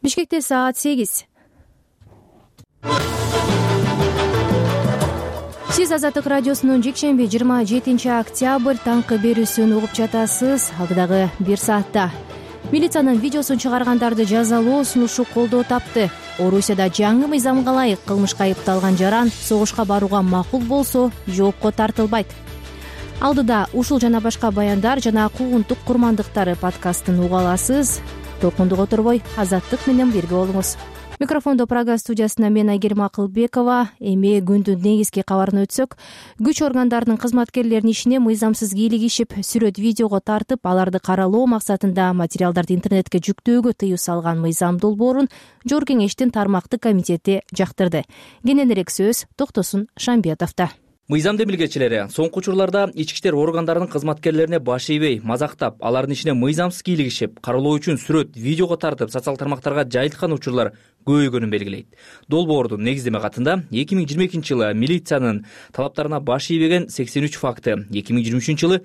Бишкекте саат 8. Сиз Азаттык радиосунун жекшемби 27 октябрь таңкы берүүсүн угуп жатасыз. Алдагы 1 саатта милициянын видеосун чыгаргандарды жазалоо сунушу колдоо тапты. Орусияда жаңы мыйзамга ылайык кылмышка айыпталган жаран согушка барууга макул болсо жоопко тартылбайт. Алдыда ушул жана башка баяндар жана куугунтук курмандыктары подкастын уга аласыз. Толкундук отурбой Азаттык менен бирге болуңуз. Микрофондо Прага студиясына мен Айгерим Акылбекова. Эми күндүн негизги кабарын өтсөк, күч органдарынын кызматкерлеринин ишине мыйзамсыз кийлигишип, сүрөт видеого тартып, аларды каралоо максатында материалдарды интернетке жүктөөгө тыюу салган мыйзам долбоорун Жогорку Кеңештин тармактык комитети жактырды. Кененирээк сөз Токтосун Шамбетовдо. Мыйзам демилгечилери соңку учурларда ички иштер органдарынын кызматкерлерине баш ийбей, мазактап, алардын ишине мыйзамсыз кийлигишип, каралоо үчүн сүрөт, видеого тартып, социалдык тармактарга жайылткан учурлар көбөйгөнүн белгилейт. Долбоордун негиздеме катында 2022-жылы милициянын талаптарына баш ийбеген 83 факты, 2023-жылы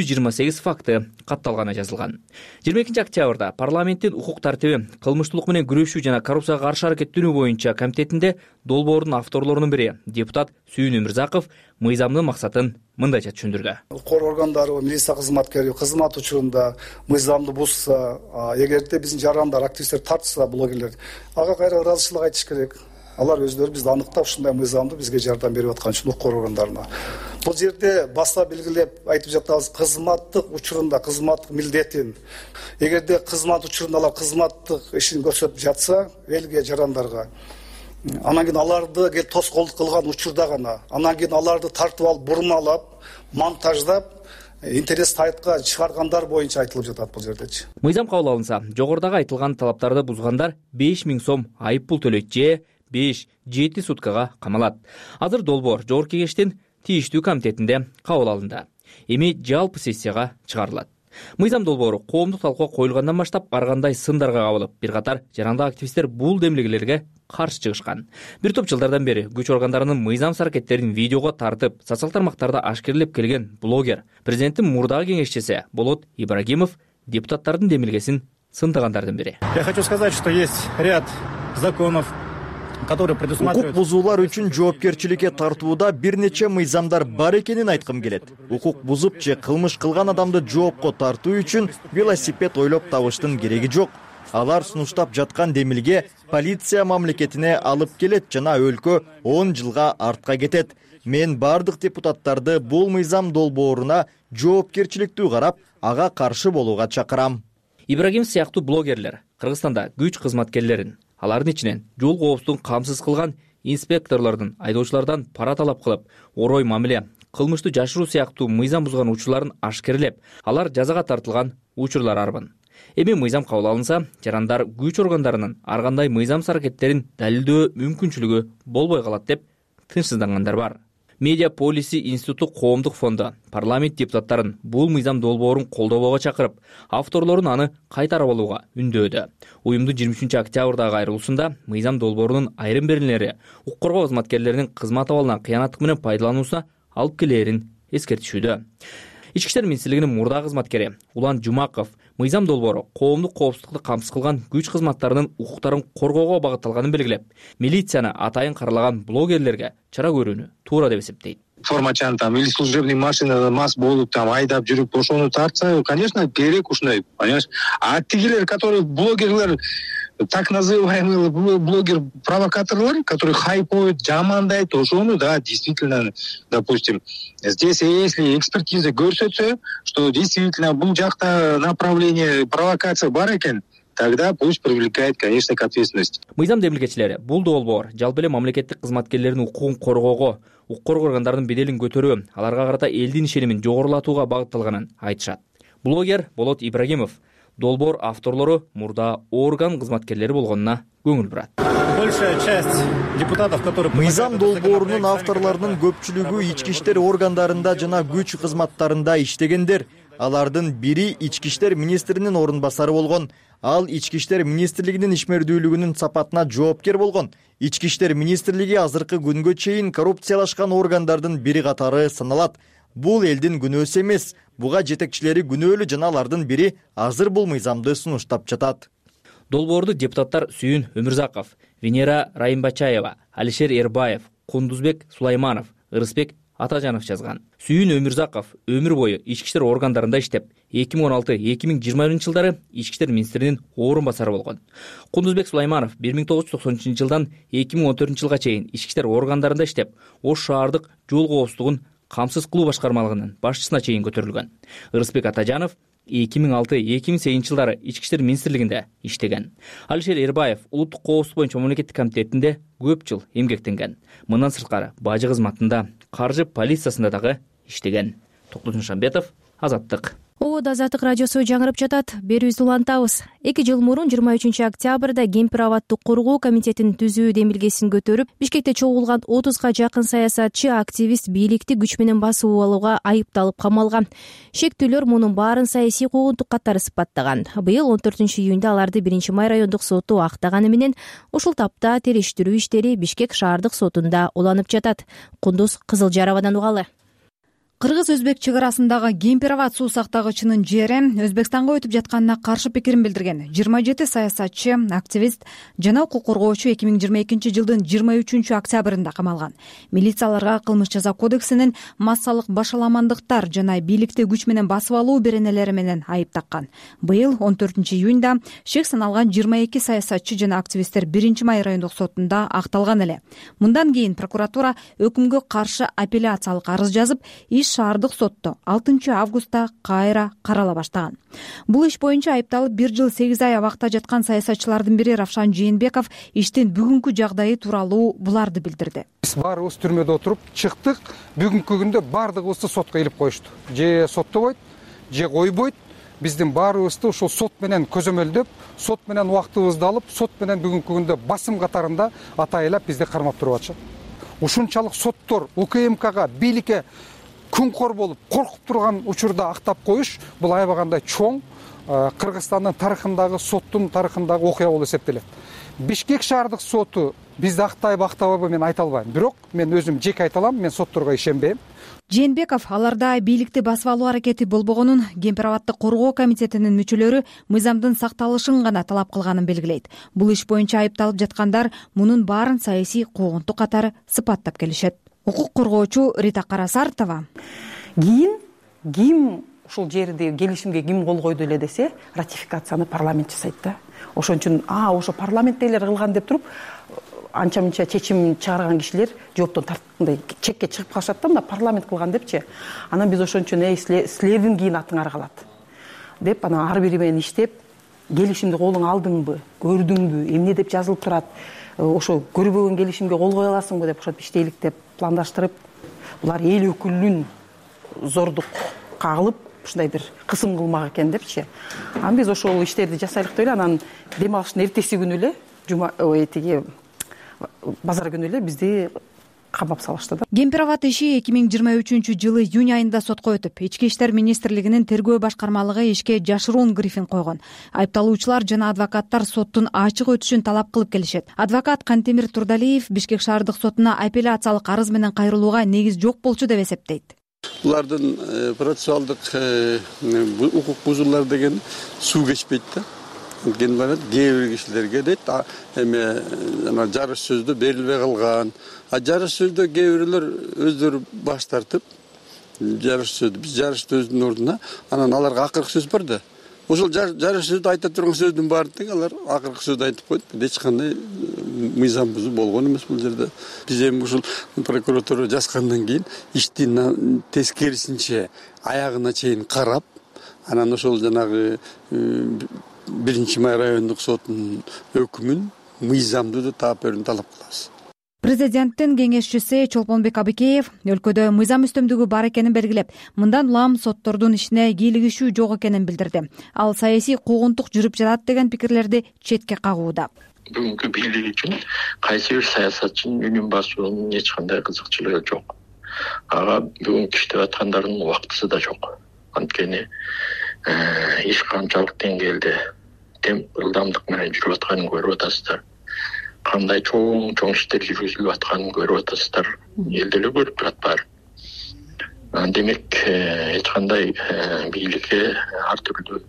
128 факты катталганы жазылган. 22 октябрда парламенттин укук тартиби, кылмыштуулук менен күрөшүү жана коррупцияга каршы аракеттенүү боюнча комитетинде долбоордун авторлорунун бири, депутат Сүйүн Өмүрзаков мыйзамдын максатын мындайча түшүндүрдү. Укук органдары, милиция кызматкери кызмат учурунда мыйзамды бузса, эгерде биздин жарандар, активисттер тартса, блогерлер, ага кайра ыраазычылык айтыш керек. Алар өздөрү бизди аныктап ушундай мыйзамды бизге жардам берип аткан үчүн укук органдарына. Бул жерде баса белгилеп айтып жатабыз, кызматтык учурунда кызматтык милдетин. Эгерде кызмат учурунда алар кызматтык ишин көрсөтүп жатса, элге, жарандарга, анан кийин аларды келип тоскоолдук кылган учурда гана, анан кийин аларды тартып алып, бурмалап, монтаждап, интерес сайтка чыгаргандар боюнча айтылып жатат бул жердечи. Мыйзам кабыл алынса, жогорудагы айтылган талаптарды бузгандар 5000 сом айып пул төлөйт же 5-7 суткага камалат. Азыр долбоор Жогорку Кеңештин тийиштүү комитетинде кабыл алынды. Эми жалпы сессияга чыгарылат. Мыйзам долбоору коомдук талкууга коюлгандан баштап ар кандай сындарга кабылып, бир катар жарандык активисттер бул демилгелерге каршы чыгышкан. Бир топ жылдардан бери күч органдарынын мыйзамсыз аракеттерин видеого тартып, социалдык тармактарда ашкерлеп келген блогер, президенттин мурдагы кеңешчиси Болот Ибрагимов депутаттардын демилгесин сындагандардын бири. Я хочу сказать, что есть ряд законов, укук бузуулар үчүн жоопкерчиликке тартууда бир нече мыйзамдар бар экенин айткым келет. Укук бузуп же кылмыш кылган адамды жоопко тартуу үчүн велосипед ойлоп табыштын кереги жок. Алар сунуштап жаткан демилге полиция мамлекетине алып келет жана өлкө 10 жылга артка кетет. Мен бардык депутаттарды бул мыйзам долбооруна жоопкерчиликтүү карап, ага каршы болууга чакырам. Ибрагим сыяктуу блогерлер Кыргызстанда күч кызматкерлерин, алардын ичинен жол коопсуздугун камсыз кылган инспекторлордун айдоочулардан пара талап кылып, орой мамиле, кылмыштуу жашыруу сыяктуу мыйзам бузган учурларын ашкерлеп, алар жазага тартылган учурлар арбын. Эми мыйзам кабыл алынса, жарандар күч органдарынын ар кандай мыйзамсыз аракеттерин далилдөө мүмкүнчүлүгү болбой калат деп тынчсыздангандар бар. Медиа Полиси институту коомдук фонду парламент депутаттарын бул мыйзам долбоорун колдобого чакырып, авторлорун аны кайтарып алууга үндөөдү. Уюмдун 23 октябрдагы айрылуусунда мыйзам долбоорунун айрым беренелери укук коргоо кызматкерлеринин кызмат абалынан кыянаттык менен пайдалануусуна алып келээрин эскертишүүдө. Ички иштер министрлигинин мурдагы кызматкери Улан Жумаков мыйзам долбоору коомдук коопсуздукту камсыз кылган күч кызматтарынын укуктарын коргоого багытталганын белгилеп, милицияны атайын каралаган блогерлерге чара көрүүнү туура деп эсептейт. Формачан или служебный машина мас болуп айдап жүрүп ошону тартса, конечно, керек ушундай, понимаешь? А тигилер, которые блогерлер, так называемый блогер-провокаторлар, которые хайпуют, жамандайт, ошону, да, действительно, допустим, здесь если экспертиза көрсөтсө, что действительно бул жакта направление провокация бар экен, тогда пусть привлекает, конечно, к ответственности. Мыйзам демилгечилери бул долбоор жалпы эле мамлекеттик кызматкерлердин укугун коргоого, укук коргоо органдарынын беделин көтөрүү, аларга карата элдин ишенимин жогорулатууга багытталганын айтышат. Блогер Болот Ибрагимов долбоор авторлору мурда орган кызматкерлери болгонуна көңүл бурат. Большая часть депутатов, которые мыйзам долбоорунун авторлорунун көпчүлүгү ички иштер органдарында жана күч кызматтарында иштегендер. Алардын бири ички иштер министринин орун басары болгон. Ал ички иштер министрлигинин ишмердүүлүгүнүн сапатына жоопкер болгон. Ички иштер министрлиги азыркы күнгө чейин коррупциялашкан органдардын бири катары саналат. Бул элдин күнөөсү эмес. Буга жетекчилери күнөөлүү жана алардын бири азыр бул мыйзамды сунуштап жатат. Долбоорду депутаттар Сүйүн Өмүрзаков, Венера Райымбачаева, Алишер Эрбаев, Кундузбек Сулайманов, Ырысбек Атажанов жазган. Сүйүн Өмүрзаков өмүр бою ички иштер органдарында иштеп, 2016-2020 жылдары ички иштер министринин орун басары болгон. Кундузбек Сулайманов 1993 жылдан 2014 жылга чейин ички иштер органдарында иштеп, Ош шаардык жол коопсуздугун камсыз кылуу башкармалыгынын башчысына чейин көтөрүлгөн. Ырысбек Атажанов 2006-2008 жылдары ички иштер министрлигинде иштеген. Алишер Эрбаев улуттук коопсуздук боюнча мамлекеттик комитетинде көп жыл эмгектенген. Мындан сырткары бажы кызматында, каржы полициясында дагы иштеген. Токтогул Шамбетов, Азаттык. Ободо Азаттык радиосу жаңырып жатат. Берүүбүздү улантабыз. 2 жыл мурун 23 октябрда Кемпир абадты коргоо комитетин түзүү демилгесин көтөрүп, Бишкекте чогулган 30га жакын саясатчы, активист бийликти күч менен басып алууга айыпталып камалган. Шектүүлөр мунун баарын саясий куугунтук катары сыпаттаган. Быйыл 14 июнда аларды 1 май райондук соту актаганы менен ушул тапта териштирүү иштери Бишкек шаардык сотунда уланып жатат. Кундуз Кызылжаровадан угалы. Кыргыз-өзбек чек арасындагы Кемпир абад суу сактагычынын жери Өзбекстанга өтүп жатканына каршы пикирин билдирген 27 саясатчы, активист жана укук коргоочу 2022 жылдын 23 октябрында камалган. Милицияларга кылмыш жаза кодексинин массалык башаламандыктар жана бийликти күч менен басып алуу беренелери менен айып таккан. Быйыл 14 июнда шек саналган 22 саясатчы жана активисттер 1 май райондук сотунда акталган эле. Мындан кийин прокуратура өкүмгө каршы апелляциялык арыз жазып, шаардык сотто 6 августта кайра карала баштаган. Бул иш боюнча айыпталып 1 жыл 8 ай абакта жаткан саясатчылардын бири Равшан Жээнбеков иштин бүгүнкү жагдайы тууралуу буларды билдирди. Биз баарыбыз түрмөдө отуруп чыктык. Бүгүнкү күндө баардыгыбызды сотко илип коюшту. Же соттобойт, же койбойт. Биздин баарыбызды ушул сот менен көзөмөлдөп, сот менен убактыбызды алып, сот менен бүгүнкү күндө басым катарында атайлап бизди кармап туруп атышат. Ушунчалык соттор УКМКга, бийликке күнкор болуп коркуп турган учурда актап коюш бул аябагандай чоң Кыргызстандын тарыхындагы, соттун тарыхындагы окуя болуп эсептелет. Бишкек шаардык соту бизди актайбы актабайбы мен айта албайм. Бирок мен өзүм жеке айта алам, мен сотторго ишенбейм. Жээнбеков аларда бийликти басып алуу аракети болбогонун, Кемпир абадты коргоо комитетинин мүчөлөрү мыйзамдын сакталышын гана талап кылганын белгилейт. Бул иш боюнча айыпталып жаткандар мунун баарын саясий куугунтук катары сыпаттап келишет. Укук коргоочу Рита Карасартова. Ким ушул жерде келишимге ким кол койду эле десе, ратификацияны парламент жасайт да. Ошон үчүн ошо парламенттегилер кылган деп туруп, анча-мынча чечим чыгарган кишилер жооптон тарткандай чекке чыгып калышат да, мына парламент кылган депчи. Анан биз ошон үчүн силердин кийин атыңар калат деп, анан ар бири менен иштеп, келишимди колуңа алдыңбы, көрдүңбү, эмне деп жазылып турат, ошо көрбөгөн келишимге кол кое аласыңбы деп ошентип иштейлик деп пландаштырып, булар эл өкүлүнүн зордукка кагылып, ушундай бир кысым кылмак экен депчи. Анан биз ошол иштерди жасайлык деп эле, анан дем алыштын эртеси күнү эле, базар күнү эле бизди камап салышты да. Кемпир абад иши 2023 жылы июнь айында сотко өтүп, Ички иштер министрлигинин тергөө башкармалыгы ишке жашыруун брифинг койгон. Айыпталуучулар жана адвокаттар соттун ачык өтүшүн талап кылып келишет. Адвокат Кантемир Турдалиев Бишкек шаардык сотуна апелляциялык арыз менен кайрылууга негиз жок болчу деп эсептейт. Булардын процессуалдык укук бузуулар деген суу кечпейт да. Кээ бир кишилерге дейт, эме жарыш сөздө берилбей калган. Жарыш сөздө кээ бирлер өздөрү баш тартып, жарыш сөздүн ордуна анан аларга акыркы сөз бар да. Ошол жарыш сөздү айта турган сөздүн баарын тең алар акыркы сөздү айтып коюп, эч кандай мыйзам бузуу болгон эмес бул жерде. Биз эми ушул прокуратура жазгандан кийин иштин тескерисинче аягына чейин карап, анан ошол жанагы 1 май райондук сотунун өкүмүн мыйзамдуу таап берүүнү талап кылабыз. Президенттин кеңешчиси Чолпонбек Абыкеев өлкөдө мыйзам үстөмдүгү бар экенин белгилеп, мындан улам соттордун ишине кийлигишүү жок экенин билдирди. Ал саясий куугунтук жүрүп жатат деген пикирлерди четке кагууда. Бүгүнкү бийлик үчүн кайсы бир саясатчынын үнүн басуунун эч кандай кызыкчылыгы жок. Ага бүгүн иштеп аткандардын убактысы да жок. Анткени иш канчалык деңгээлде ылдамдык менен жүрүп атканын көрүп атасыздар. Кандай чоң иштер жүргүзүлүп атканын көрүп атасыздар. Эл деле көрүп турат баары. Демек эч кандай бийликке ар түрдүү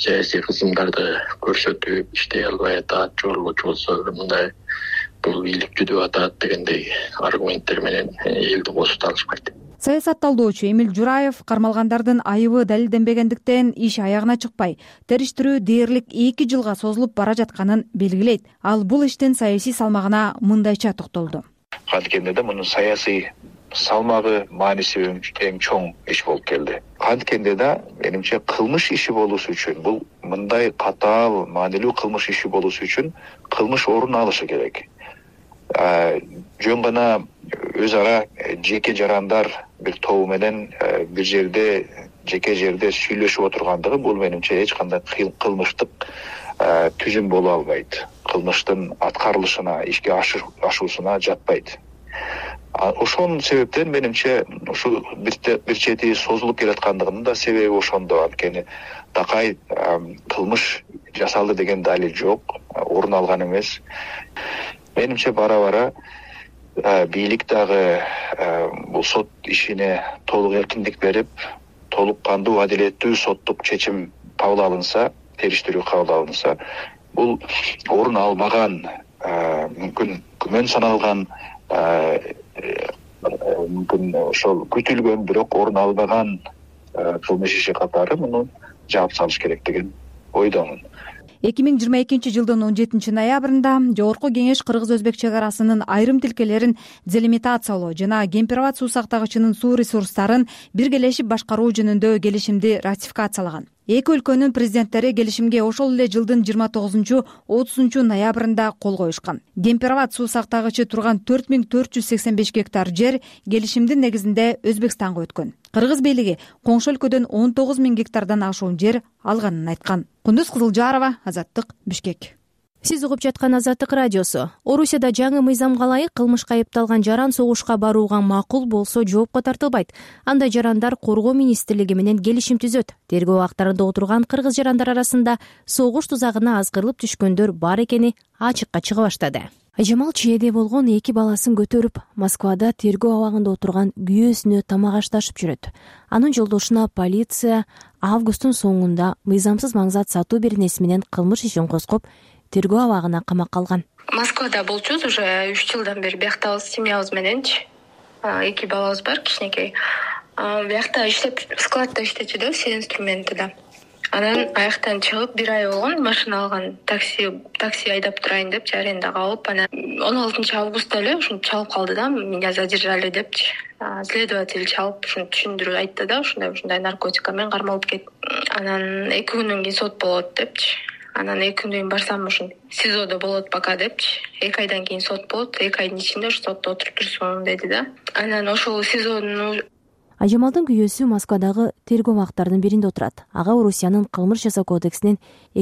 саясий кызымдарды көрсөтүп иштей албай атат, жорулуучу болсо мындай бул бийлик жүдөп атат дегендей аргументтер менен элди кошута алышпайт. Саясатталдоочу Эмил Жураев кармалгандардын айыбы далилденбегендиктен иш аягына чыкпай, териштирүү дээрлик 2 жылга созулуп бара жатканын белгилейт. Ал бул иштин саясий салмагына мындайча токтолду. Анткенде да мунун саясий салмагы, мааниси эң чоң иш болуп келди. Анткенде да менимче кылмыш иши болушу үчүн, бул мындай катаал, маанилүү кылмыш иши болушу үчүн кылмыш орун алышы керек. Жөн гана өз ара жеке жарандар бир тобу менен бир жерде, жеке жерде сүйлөшүп отургандыгы бул менимче эч кандай кылмыштык түзүм боло албайт. Кылмыштын аткарылышына, ишке ашуусуна жатпайт. Ошонун себептен менимче ушу бир чети созулуп келаткандыгынын да себеби ошондо. Анткени такай кылмыш жасалды деген далил жок, орун алган эмес. Менимче бара-бара бийлик дагы бул сот ишине толук эркиндик берип, толук кандуу, адилеттүү соттук чечим кабыл алынса, териштирүү кабыл алынса, бул орун албаган, мүмкүн күмөн саналган, мүмкүн ошол күтүлгөн бирок орун албаган кылмыш иши катары муну жаап салыш керек деген ойдомун. 2022 жылдын 17 ноябрында Жогорку Кеңеш кыргыз-өзбек чек арасынын айрым тилкелерин делимитациялоо жана Кемпир-Абад суу сактагычынын суу ресурстарын биргелешип башкаруу жөнүндө келишимди ратификациялаган. Эки өлкөнүн президенттери келишимге ошол эле жылдын 29-30 ноябрында кол коюшкан. Кемпир-Абад суу сактагычы турган 4485 гектар жер келишимдин негизинде Өзбекстанга өткөн. Кыргыз бийлиги коңшу өлкөдөн 19 000 гектардан ашуун жер алганын айткан. Кундуз Кызылжарова, Азаттык, Бишкек. Сиз угуп жаткан Азаттык радиосу. Орусияда жаңы мыйзамга ылайык кылмышка айыпталган жаран согушка барууга макул болсо жоопко тартылбайт. Андай жарандар Коргоо министрлиги менен келишим түзөт. Тергөө абактарында отурган кыргыз жарандар арасында согуш тузагына азгырылып түшкөндөр бар экени ачыкка чыга баштады. Айжамал чээде болгон 2 баласын көтөрүп, Москвада тергөө абагында отурган күйөөсүнө тамак ашташып жүрөт. Анын жолдошуна полиция августтун соңунда мыйзамсыз маңзат сатуу беренеси менен кылмыш ишин козгоп, тергөө абагына камакка алган. Москвада болчубуз уже 3 жылдан бери биактабыз семьябыз мененчи. 2 балабыз бар, кичинекей. Биякта иштеп, складда иштечү все инструменты да. Анан аяктан чыгып 1 ай болгон, машина алган, такси айдап турайын деп арендага алып, анан 16 августта эле ушуну чалып калды да, меня задержали депчи. Следователь чалып ушуну түшүндүрүп айтты да, ушундай наркотикамен кармалып кет. Анан 2 күндөн кийин сот болот депчи. Анан 2 күндөн кийин барсам ушун СИЗОдо болот пока депчи. 2 айдан кийин сот болот, 2 айдын ичинде ушу сотто отуруп турсун деди да. Анан ошол СИЗОнун Айжамалдын күйөөсү Москвадагы тергөө абактарынын биринде отурат. Ага Орусиянын кылмыш жасоо кодексинин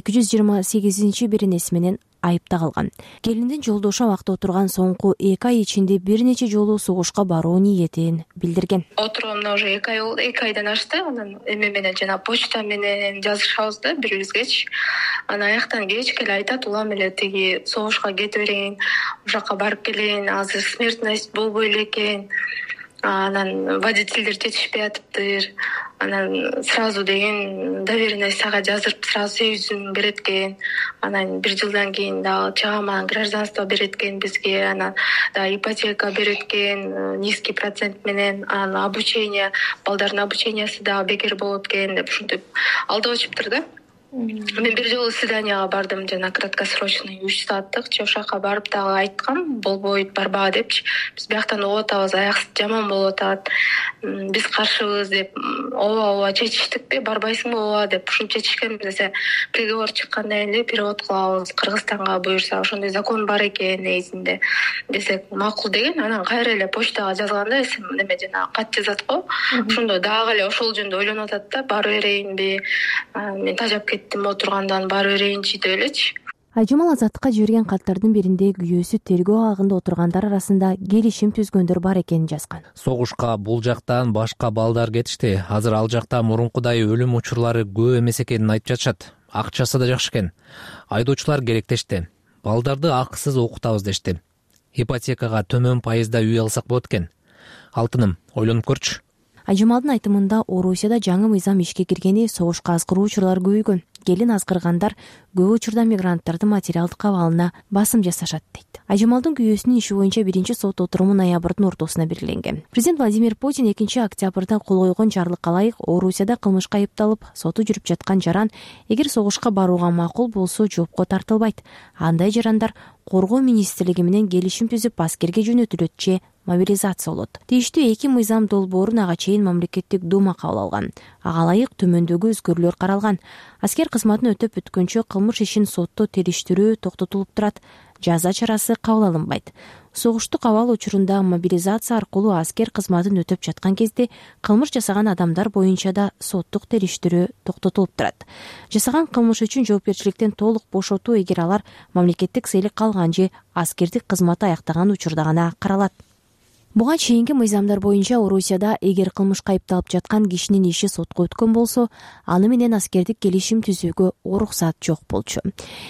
228 беренеси менен айыпта калган. Келиндин жолдошу абакта отурган соңку 2 ай ичинде бир нече жолу согушка баруу ниетин билдирген. Отурганда уже 2 ай болду, 2 айдан ашты. Анан эме менен жана почта менен жазышабыз да бири-бирибизгечи. Анан аяктан кечке эле айтат, улам эле тиги согушка кете берейин, ушакка барып келейин, азыр смертность болбой эле экен. Анан водительдер жетишпей атыптыр. Анан сразу деген доверенность сага жаздырып сразу 800 000 берет экен. Анан 1 жылдан кийин дагы чагыман гражданство берет экен бизге. Анан да ипотека берет экен низкий процент менен. Анан обучение, балдардын обучениясы дагы бекер болот экен деп ушинтип алдап очуптур да. Мен бир жолу свиданияга бардым, жана краткосрочный 3 сааттык. Ошакка барып дагы айткам, болбойт, барба депчи. Биз бияктан угуп атабыз, аяк жаман болуп атат. Биз каршыбыз деп, ооба чечиштикпи, барбайсыңбы ооба деп ушун чечишкен. Десе, приговор чыккандан кийин перевод кылабыз Кыргызстанга буюрса, ошондой закон бар экен негизинде. Десек, макул деген. Анан кайра эле почтага жазганда неме жана кат жазат го. Ошондо дагы эле ошол жөнүндө ойлонуп атат да, барып берейинби? Мен тажап отургандан бары берейинчи деп элечи. Айжамал Азаттыкка жиберген каттардын биринде күйөөсү тергөө абагында отургандар арасында келишим түзгөндөр бар экенин жазган. Согушка бул жактан башка балдар кетишти. Азыр ал жакта мурункудай өлүм учурлары көп эмес экенин айтып жатышат. Акчасы да жакшы экен. Айдоочулар керектешти. Балдарды акысыз окутабыз дешти. Ипотекага төмөн пайызда үй алсак болот экен. Алтыным, ойлонуп көрчү. Айжамалдын айтымында Орусияда жаңы мыйзам ишке киргени согушка азгыруу учурлары көбөйгөн. келин азгыргандар көп учурда мигранттардын материалдык абалына басым жасашат дейт. Айжамалдын күйөөсүнүн иши боюнча биринчи сот отуруму ноябрдын ортосуна белгиленген. Президент Владимир Путин 2-октябрда кол койгон жарлыкка ылайык Орусияда кылмышка айыпталып соту жүрүп жаткан жаран эгер согушка барууга макул болсо жоопко тартылбайт. Андай жарандар Коргоо министрлиги менен келишим түзүп аскерге жөнөтүлөт же мобилизация болот. Тийиштүү 2 мыйзам долбоорун ага чейин мамлекеттик дума кабыл алган. Ага ылайык төмөндөгү өзгөрүүлөр каралган. Аскер кызматын өтөп бүткөнчө кылмыш ишин сотто териштирүү токтотулуп турат. Жаза чарасы кабыл алынбайт. Согуштук абал учурунда мобилизация аркылуу аскер кызматын өтөп жаткан кезде кылмыш жасаган адамдар боюнча да соттук териштирүү токтотулуп турат. Жасаган кылмыш үчүн жоопкерчиликтен толук бошотуу эгер алар мамлекеттик сыйлык алган же аскердик кызматты аяктаган учурда гана каралат. Буга чейинки мыйзамдар боюнча Орусияда эгер кылмышка айыпталып жаткан кишинин иши сотко өткөн болсо, аны менен аскердик келишим түзүүгө уруксат жок болчу.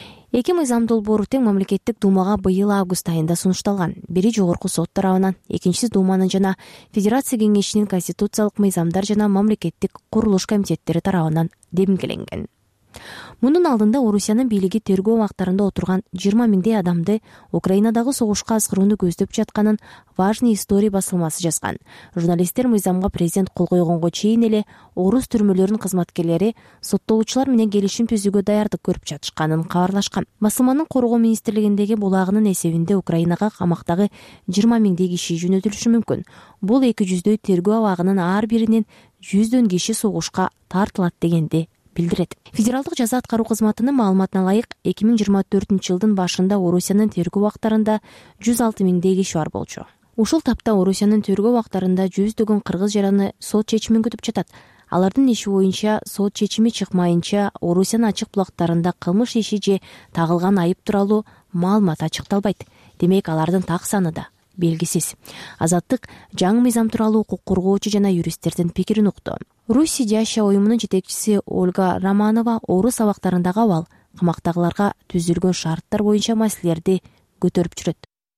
2 мыйзам долбоору тең мамлекеттик думага быйыл август айында сунушталган. Бири жогорку сот тарабынан, экинчиси думанын жана Федерация кеңешинин конституциялык мыйзамдар жана мамлекеттик курулуш комитеттери тарабынан демгеленген. Мунун алдында Орусиянын бийлиги тергөө убактарында отурган 20 миңдей адамды Украинадагы согушка азгырууну көздөп жатканын Важный история басылмасы жазган. Журналисттер мыйзамга президент кол койгонго чейин эле орус түрмөлөрүнүн кызматкерлери соттолуучулар менен келишим түзүүгө даярдык көрүп жатышканын кабарлашкан. Басылманын Коргоо министрлигиндеги булагынын эсебинде Украинага камактагы 20 миңдей киши жөнөтүлүшү мүмкүн. Бул 200дөй тергөө абагынын ар биринен 100дөн киши согушка тартылат дегенди билдирет. Федералдык жаза аткаруу кызматынын маалыматына ылайык 2024-жылдын башында Орусиянын тергөө убактарында 106 миңдей киши бар болчу. Ушул тапта Орусиянын тергөө убактарында 100дөгөн кыргыз жараны сот чечимин күтүп жатат. Алардын иши боюнча сот чечими чыкмайынча Орусиянын ачык булактарында кылмыш иши же тагылган айып тууралуу маалымат ачыкталбайт. Демек алардын так саны да белгисиз. Азаттык жаңы мыйзам тууралуу укук коргоочу жана юристтердин пикирин укту. Русь сидящая уюмунун жетекчиси Ольга Романова орус абактарындагы абал, камактагыларга түзүлгөн шарттар боюнча маселелерди көтөрүп жүрөт.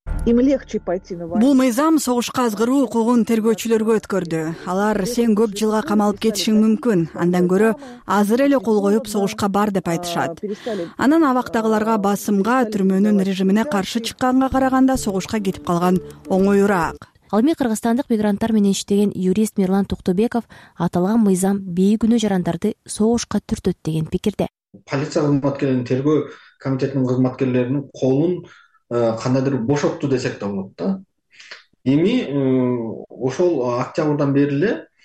Бул мыйзам согушка азгыруу укугун тергөөчүлөргө өткөрдү. Алар сен көп жылга камалып кетишиң мүмкүн, андан көрө азыр эле кол коюп согушка бар деп айтышат. Анан абактагыларга басымга, түрмөнүн режимине каршы чыкканга караганда согушка кетип калган оңоюраак. Ал эми кыргызстандык мигранттар менен иштеген юрист Мирлан Туктубеков аталган мыйзам бейкүнөө жарандарды согушка түртөт деген пикирде. Полиция кызматкерлеринин тергөө комитетинин кызматкерлеринин колун кандайдыр бошотту десек да болот да. Эми ошол октябрдан бери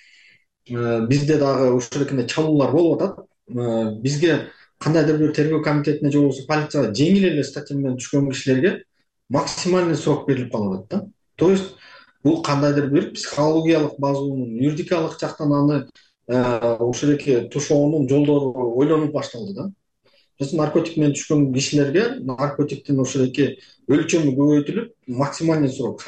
эле бизде дагы ушул экинде чалуулар болуп атат. Бизге кандайдыр бир тергөө комитетине же болбосо полицияга жеңил эле статья менен түшкөн кишилерге максимальный срок берилип калып атат да. То есть бул кандайдыр бир психологиялык базуунун, юридикалык жактан аны ушул эки тушоонун жолдору ойлонуп башталды да. Наркотик менен түшкөн кишилерге наркотиктин ушул эки өлчөмү көбөйтүлүп, максимальный срок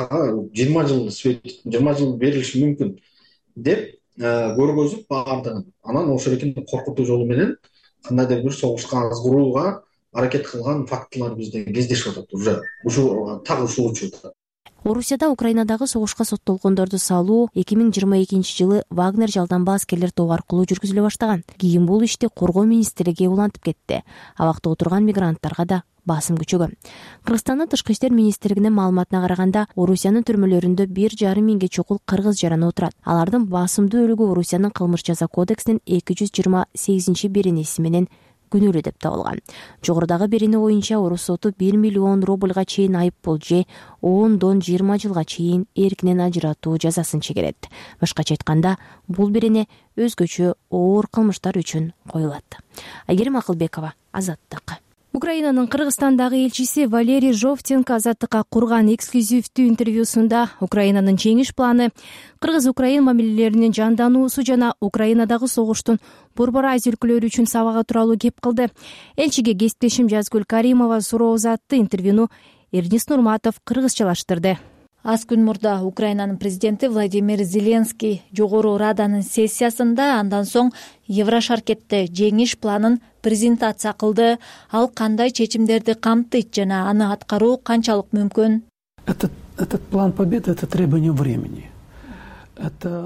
20 жыл берилиши мүмкүн деп көргөзүп баардыгын. Анан ошол экинди коркутуу жолу менен кандайдыр бир согушка азгырууга аракет кылган фактылар бизде кездешип атат уже ушул учурда. Орусияда Украинадагы согушка соттолгондорду салуу 2022-жылы Вагнер жалданба аскерлер тобу аркылуу жүргүзүлө баштаган. Кийин бул ишти Коргоо министрлиги улантып кетти. Абакта отурган мигранттарга да басым күчөгөн. Кыргызстандын тышкы иштер министрлигинин маалыматына караганда, Орусиянын түрмөлөрүндө 1,5 миңге чукул кыргыз жараны отурат. Алардын басымдуу бөлүгү Орусиянын кылмыш жаза кодексинин 228-беренеси менен күнөөлүү деп табылган. Жогорудагы берене боюнча орус соту 1 миллион рубльга чейин айыппул же 10дон 20 жылга чейин эркинен ажыратуу жазасын чегерет. Башкача айтканда, бул берене өзгөчө оор кылмыштар үчүн коюлат. Айгерим Акылбекова, Азаттык. Украинанын Кыргызстандагы элчиси Валерий Жовтенко Азаттыкка курган эксклюзивдүү интервьюсунда Украинанын жеңиш планы, Кыргыз-Украин мамилелеринин жандануусу жана Украинадагы согуштун Борбор Азия өлкөлөрү үчүн сабагы тууралуу кеп кылды. Элчиге кесиптешим Жазгүл Каримова суроо узатты. Интервьюну Эрнис Нурматов кыргызчалаштырды. Аз күн мурда Украинанын президенти Владимир Зеленский Жогору Раданын сессиясында андан соң Еврошаркетте жеңиш планын презентация кылды. Ал кандай чечимдерди камтыйт жана аны аткаруу канчалык мүмкүн? Этот план победы — это требование времени.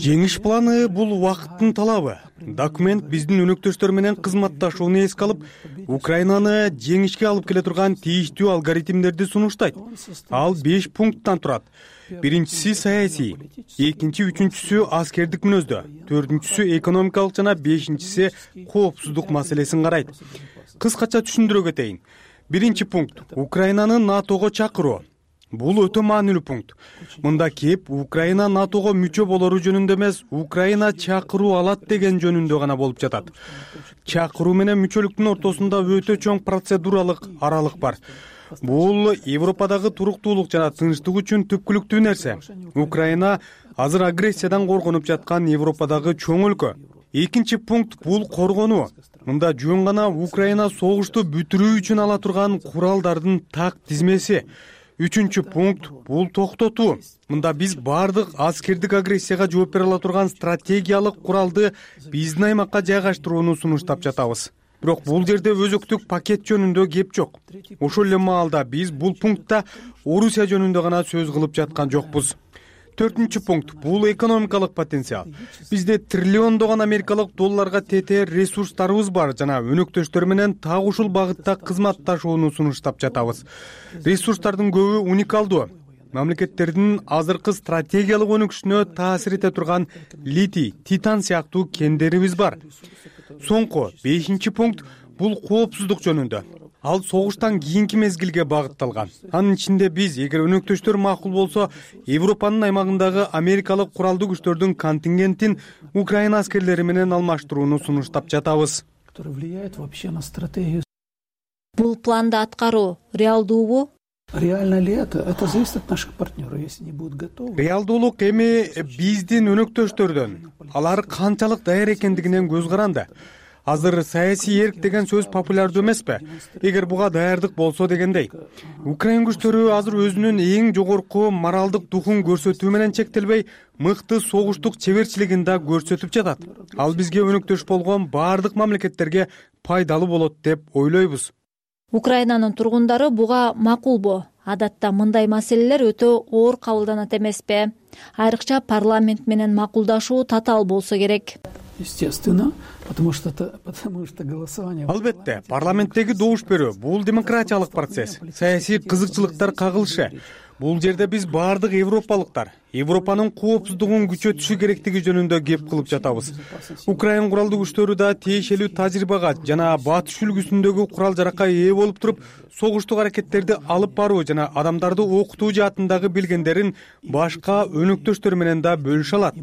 жеңиш планы бул убакыттын талабы. Документ биздин өнөктөштөр менен кызматташууну эске алып, Украинаны жеңишке алып келе турган тийиштүү алгоритмдерди сунуштайт. Ал 5 пункттан турат. Биринчиси саясий, экинчи, үчүнчүсү аскердик мүнөздө, төртүнчүсү экономикалык жана бешинчиси коопсуздук маселесин карайт. Кыскача түшүндүрө кетейин. Биринчи пункт — Украинаны НАТОго чакыруу. Бул өтө маанилүү пункт. Мында кеп Украина НАТОго мүчө болору жөнүндө эмес, Украина чакыруу алат деген жөнүндө гана болуп жатат. Чакыруу менен мүчөлүктүн ортосунда өтө чоң процедуралык аралык бар. Бул Европадагы туруктуулук жана тынчтык үчүн түпкүлүктүү нерсе. Украина азыр агрессиядан коргонуп жаткан Европадагы чоң өлкө. Экинчи пункт бул коргонуу. Мында жөн гана Украина согушту бүтүрүү үчүн ала турган куралдардын так тизмеси. Үчүнчү пункт бул токтотуу. Мында биз бардык аскердик агрессияга жооп бере ала турган стратегиялык куралды биздин аймакка жайгаштырууну сунуштап жатабыз. Бирок бул жерде өзөктүк пакет жөнүндө кеп жок. Ошол эле маалда биз бул пунктта Орусия жөнүндө гана сөз кылып жаткан жокпуз. Төртүнчү пункт бул экономикалык потенциал. Бизде триллиондогон америкалык долларга тетээр ресурстарыбыз бар жана өнөктөштөр менен так ушул багытта кызматташууну сунуштап жатабыз. Ресурстардын көбү уникалдуу. Мамлекеттердин азыркы стратегиялык өнүгүшүнө таасир эте турган литий, титан сыяктуу кендерибиз бар. Соңку 5-чи пункт бул коопсуздук жөнүндө. Ал согуштан кийинки мезгилге багытталган. Анын ичинде биз, эгер өнөктөштөр макул болсо, Европанын аймагындагы америкалык куралдуу күчтөрдүн контингентин Украина аскерлери менен алмаштырууну сунуштап жатабыз. Бул планды аткаруу реалдуубу? Реально ли это? Это зависит от наших партнеров. Если не будут готовы. Реалдуулук эми биздин өнөктөштөрдөн. Алар канчалык даяр экендигинен көз каранды. Азыр саясий эрк деген сөз популярдуу эмеспи? Эгер буга даярдык болсо дегендей. Украин күчтөрү азыр өзүнүн эң жогорку моралдык духун көрсөтүү менен чектелбей, мыкты согуштук чеберчилигин да көрсөтүп жатат. Ал бизге өнөктөш болгон бардык мамлекеттерге пайдалуу болот деп ойлойбуз. Украинанын тургундары буга макулбу? Адатта мындай маселелер өтө оор кабылданат эмеспи? Айрыкча парламент менен макулдашуу татаал болсо керек. Естественно, потому что голосование. Албетте, парламенттеги добуш берүү бул демократиялык процесс. Саясий кызыкчылыктар кагылышы. Бул жерде биз бардык европалыктар Европанын коопсуздугун күчөтүшү керектиги жөнүндө кеп кылып жатабыз. Украин куралдуу күчтөрү да тиешелүү тажрыйбага жана батыш үлгүсүндөгү курал-жаракка ээ болуп туруп, согуштук аракеттерди алып баруу жана адамдарды окутуу жаатындагы билгендерин башка өнөктөштөр менен да бөлүшө алат.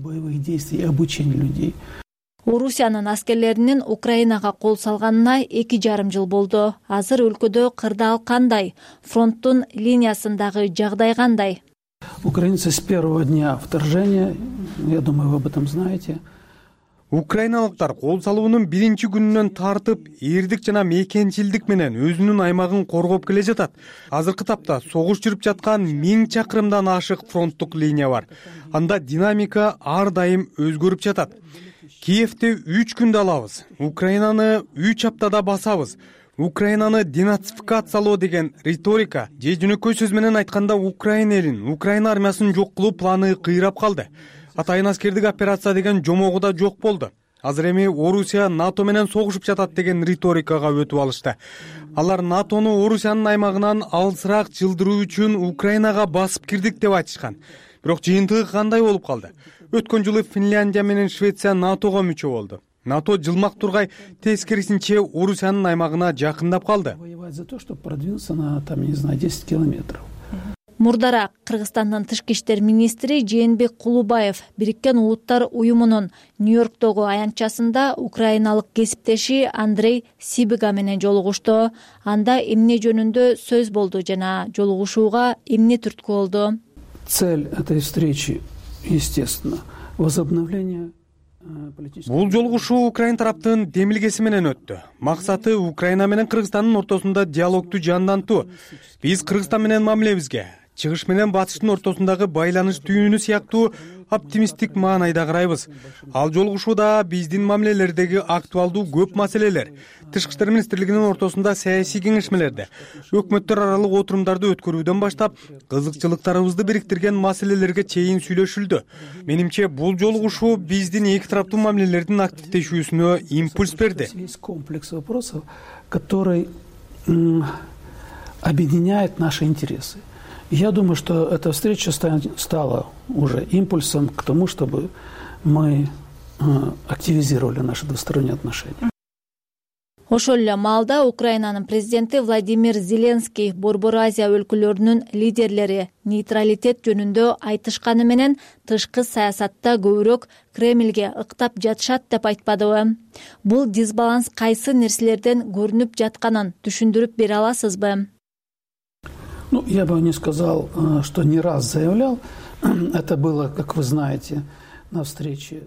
Орусиянын аскерлеринин Украинага кол салганына 2,5 жыл болду. Азыр өлкөдө кырдаал кандай? Фронттун линиясындагы жагдай кандай? Украинцы с первого дня вторжения, я думаю, вы об этом знаете. Украиналыктар кол салуунун биринчи күнүнөн тартып, эрдик жана мекенчилдик менен өзүнүн аймагын коргоп келе жатат. Азыркы тапта согуш жүрүп жаткан 1000 чакырымдан ашык фронттук линия бар. Анда динамика ар дайым өзгөрүп жатат. Киевти 3 күндө алабыз. Украинаны 3 аптада басабыз. Украинаны денацификациялоо деген риторика, же жөнөкөй сөз менен айтканда Украина элин, Украина армиясын жок кылуу планы кыйрап калды. Атайын аскердик операция деген жомогу да жок болду. Азыр эми Орусия НАТО менен согушуп жатат деген риторикага өтүп алышты. Алар НАТОну Орусиянын аймагынан алысыраак жылдыруу үчүн Украинага басып кирдик деп айтышкан. Бирок жыйынтыгы кандай болуп калды? Өткөн жылы Финляндия менен Швеция НАТОго мүчө болду. НАТО жылмак тургай тескерисинче Орусиянын аймагына жакындап калды. Мурдараак Кыргызстандын тышкы иштер министри Жээнбек Кулубаев Бириккен Улуттар уюмунун Нью-Йорктогу аянтчасында украиналык кесиптеши Андрей Сибига менен жолугушту. Анда эмне жөнүндө сөз болду жана жолугушууга эмне түрткү болду? Цель этой встречи, естественно, возобновление. Бул жолугушуу Украин тараптын демилгеси менен өттү. Максаты Украина менен Кыргызстандын ортосунда диалогду жандантуу. Биз Кыргызстан менен мамилебизге, чыгыш менен батыштын ортосундагы байланыш түйүнү сыяктуу оптимисттик маанайда карайбыз. Ал жолугушууда биздин мамилелердеги актуалдуу көп маселелер, Тышкы иштер министрлигинин ортосунда саясий кеңешмелерде, өкмөттөр аралык отурумдарды өткөрүүдөн баштап, кызыкчылыктарыбызды бириктирген маселелерге чейин сүйлөшүлдү. Менимче бул жолугушуу биздин эки тараптуу мамилелердин активдешүүсүнө импульс берди. Есть комплекс вопросов, который объединяет наши интересы. Я думаю, что эта встреча стала уже импульсом к тому, чтобы мы активизировали наши двусторонние отношения. Ошол эле маалда Украинанын президенти Владимир Зеленский Борбор Азия өлкөлөрүнүн лидерлери нейтралитет жөнүндө айтышканы менен тышкы саясатта көбүрөөк Кремльге ыктап жатышат деп айтпадыбы? Бул дисбаланс кайсы нерселерден көрүнүп жатканын түшүндүрүп бере аласызбы? Я бы не сказал, что не раз заявлял. Это было, как вы знаете, на встрече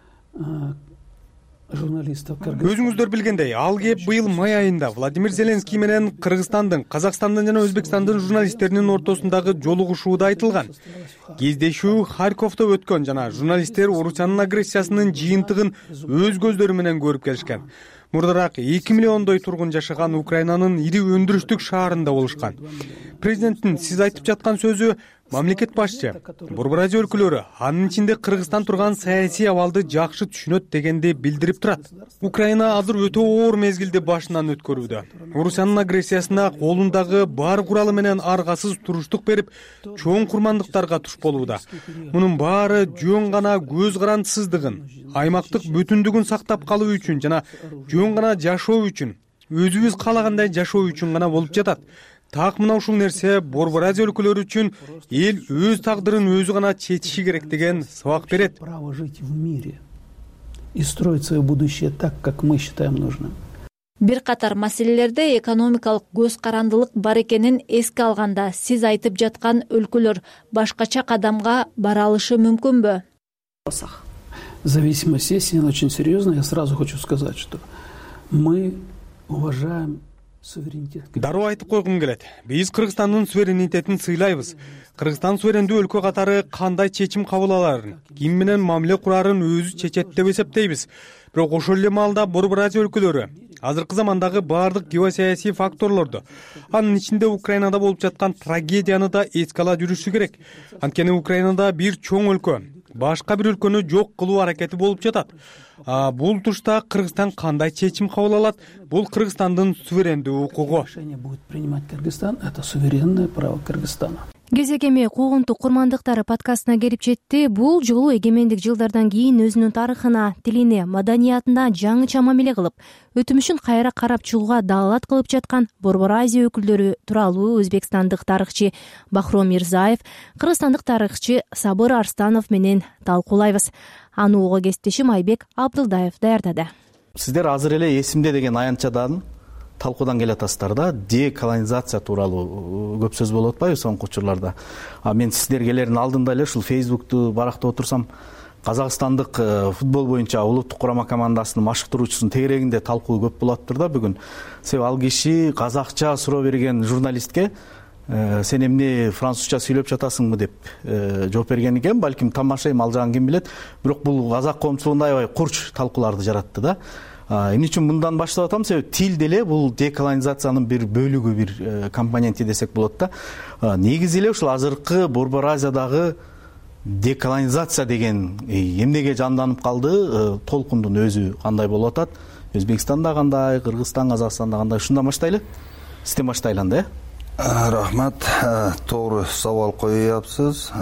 журналистов. Өзүңүздөр билгендей, ал кеп быйыл май айында Владимир Зеленский менен Кыргызстандын, Казакстандын жана Өзбекстандын журналисттеринин ортосундагы жолугушууда айтылган. Кездешүү Харьковдо өткөн жана журналисттер Орусиянын агрессиясынын жыйынтыгын өз көздөрү менен көрүп келишкен. Мурдараак 2 миллиондой тургун жашаган Украинанын ири өндүрүштүк шаарында болушкан. Президенттин сиз айтып жаткан сөзү мамлекет башчы Борбор Азия өлкөлөрү, анын ичинде Кыргызстан турган саясий абалды жакшы түшүнөт дегенди билдирип турат. Украина азыр өтө оор мезгилди башынан өткөрүүдө. Орусиянын агрессиясына колундагы бар куралы менен аргасыз туруштук берип, чоң курмандыктарга туш болууда. Мунун баары жөн гана көз карандысыздыгын, аймактык бүтүндүгүн сактап калуу үчүн жана жөн гана жашоо үчүн, өзүбүз каалагандай жашоо үчүн гана болуп жатат. Так мына ушул нерсе Борбор Азия өлкөлөрү үчүн эл өз тагдырын өзү гана чечиши керек деген сабак берет. Право жить в мире и строить свое будущее так, как мы считаем нужным. Бир катар маселелерде экономикалык көз карандылык бар экенин эске алганда, сиз айтып жаткан өлкөлөр башкача кадамга бара алышы мүмкүнбү? Зависимость есть, она очень серьезная. Я сразу хочу сказать, что мы уважаем Дароо айтып койгум келет. Биз Кыргызстандын суверенитетин сыйлайбыз. Кыргызстан суверендүү өлкө катары кандай чечим кабыл аларын, ким менен мамиле курарын өзү чечет деп эсептейбиз. Бирок ошол эле маалда Борбор Азия өлкөлөрү азыркы замандагы баардык геосаясий факторлорду, анын ичинде Украинада болуп жаткан трагедияны да эске ала жүрүшү керек. Анткени Украинада бир чоң өлкө башка бир өлкөнү жок кылуу аракети болуп жатат. Бул тушта Кыргызстан кандай чечим кабыл алат? Бул Кыргызстандын суверендүү укугу. Решение будет принимать Кыргызстан, это суверенное право Кыргызстана. Кезекеме куугунтук курмандыктары подкастына келип жетти. Бул жолу эгемендик жылдардан кийин өзүнүн тарыхына, тилине, маданиятына жаңыча мамиле кылып, өтүмүшүн кайра карап чыгууга даалат кылып жаткан Борбор Азия өкүлдөрү тууралуу өзбекстандык тарыхчы Бахром Мирзаев, кыргызстандык тарыхчы Сабыр Арстанов менен талкуулайбыз. Аны угуу кесиптешим Айбек Абдылдаев даярдады. Сиздер азыр эле эсимде деген аянтчадан талкуудан келатасыздар да, деколонизация тууралуу көп сөз болуп атпайбы соңку учурларда. Мен сиздерге келердин алдында эле ушул Фейсбукту барактап отурсам, Казакстандык футбол боюнча улуттук курама командасынын машыктыруучусунун тегерегинде талкуу көп болуп атыптыр да бүгүн. Себеби ал киши казакча суроо берген журналистке сен эмне французча сүйлөп жатасыңбы деп жооп берген экен. Балким тамашайым ал жагын ким билет. Бирок бул казак коомчулугунда аябай курч талкууларды жаратты да. Эмне үчүн мындан баштап атам? Себеби тил деле бул деколонизациянын бир бөлүгү, бир компоненти десек болот да. Негизи эле ушул азыркы Борбор Азиядагы деколонизация деген эмнеге жанданып калды? Толкундун өзү кандай болуп атат? Өзбекстанда кандай, Кыргызстан, Казакстанда кандай? Ушундан баштайлы. Сизден баштайлы анда, Рахмат, туура сабал коюпсуз.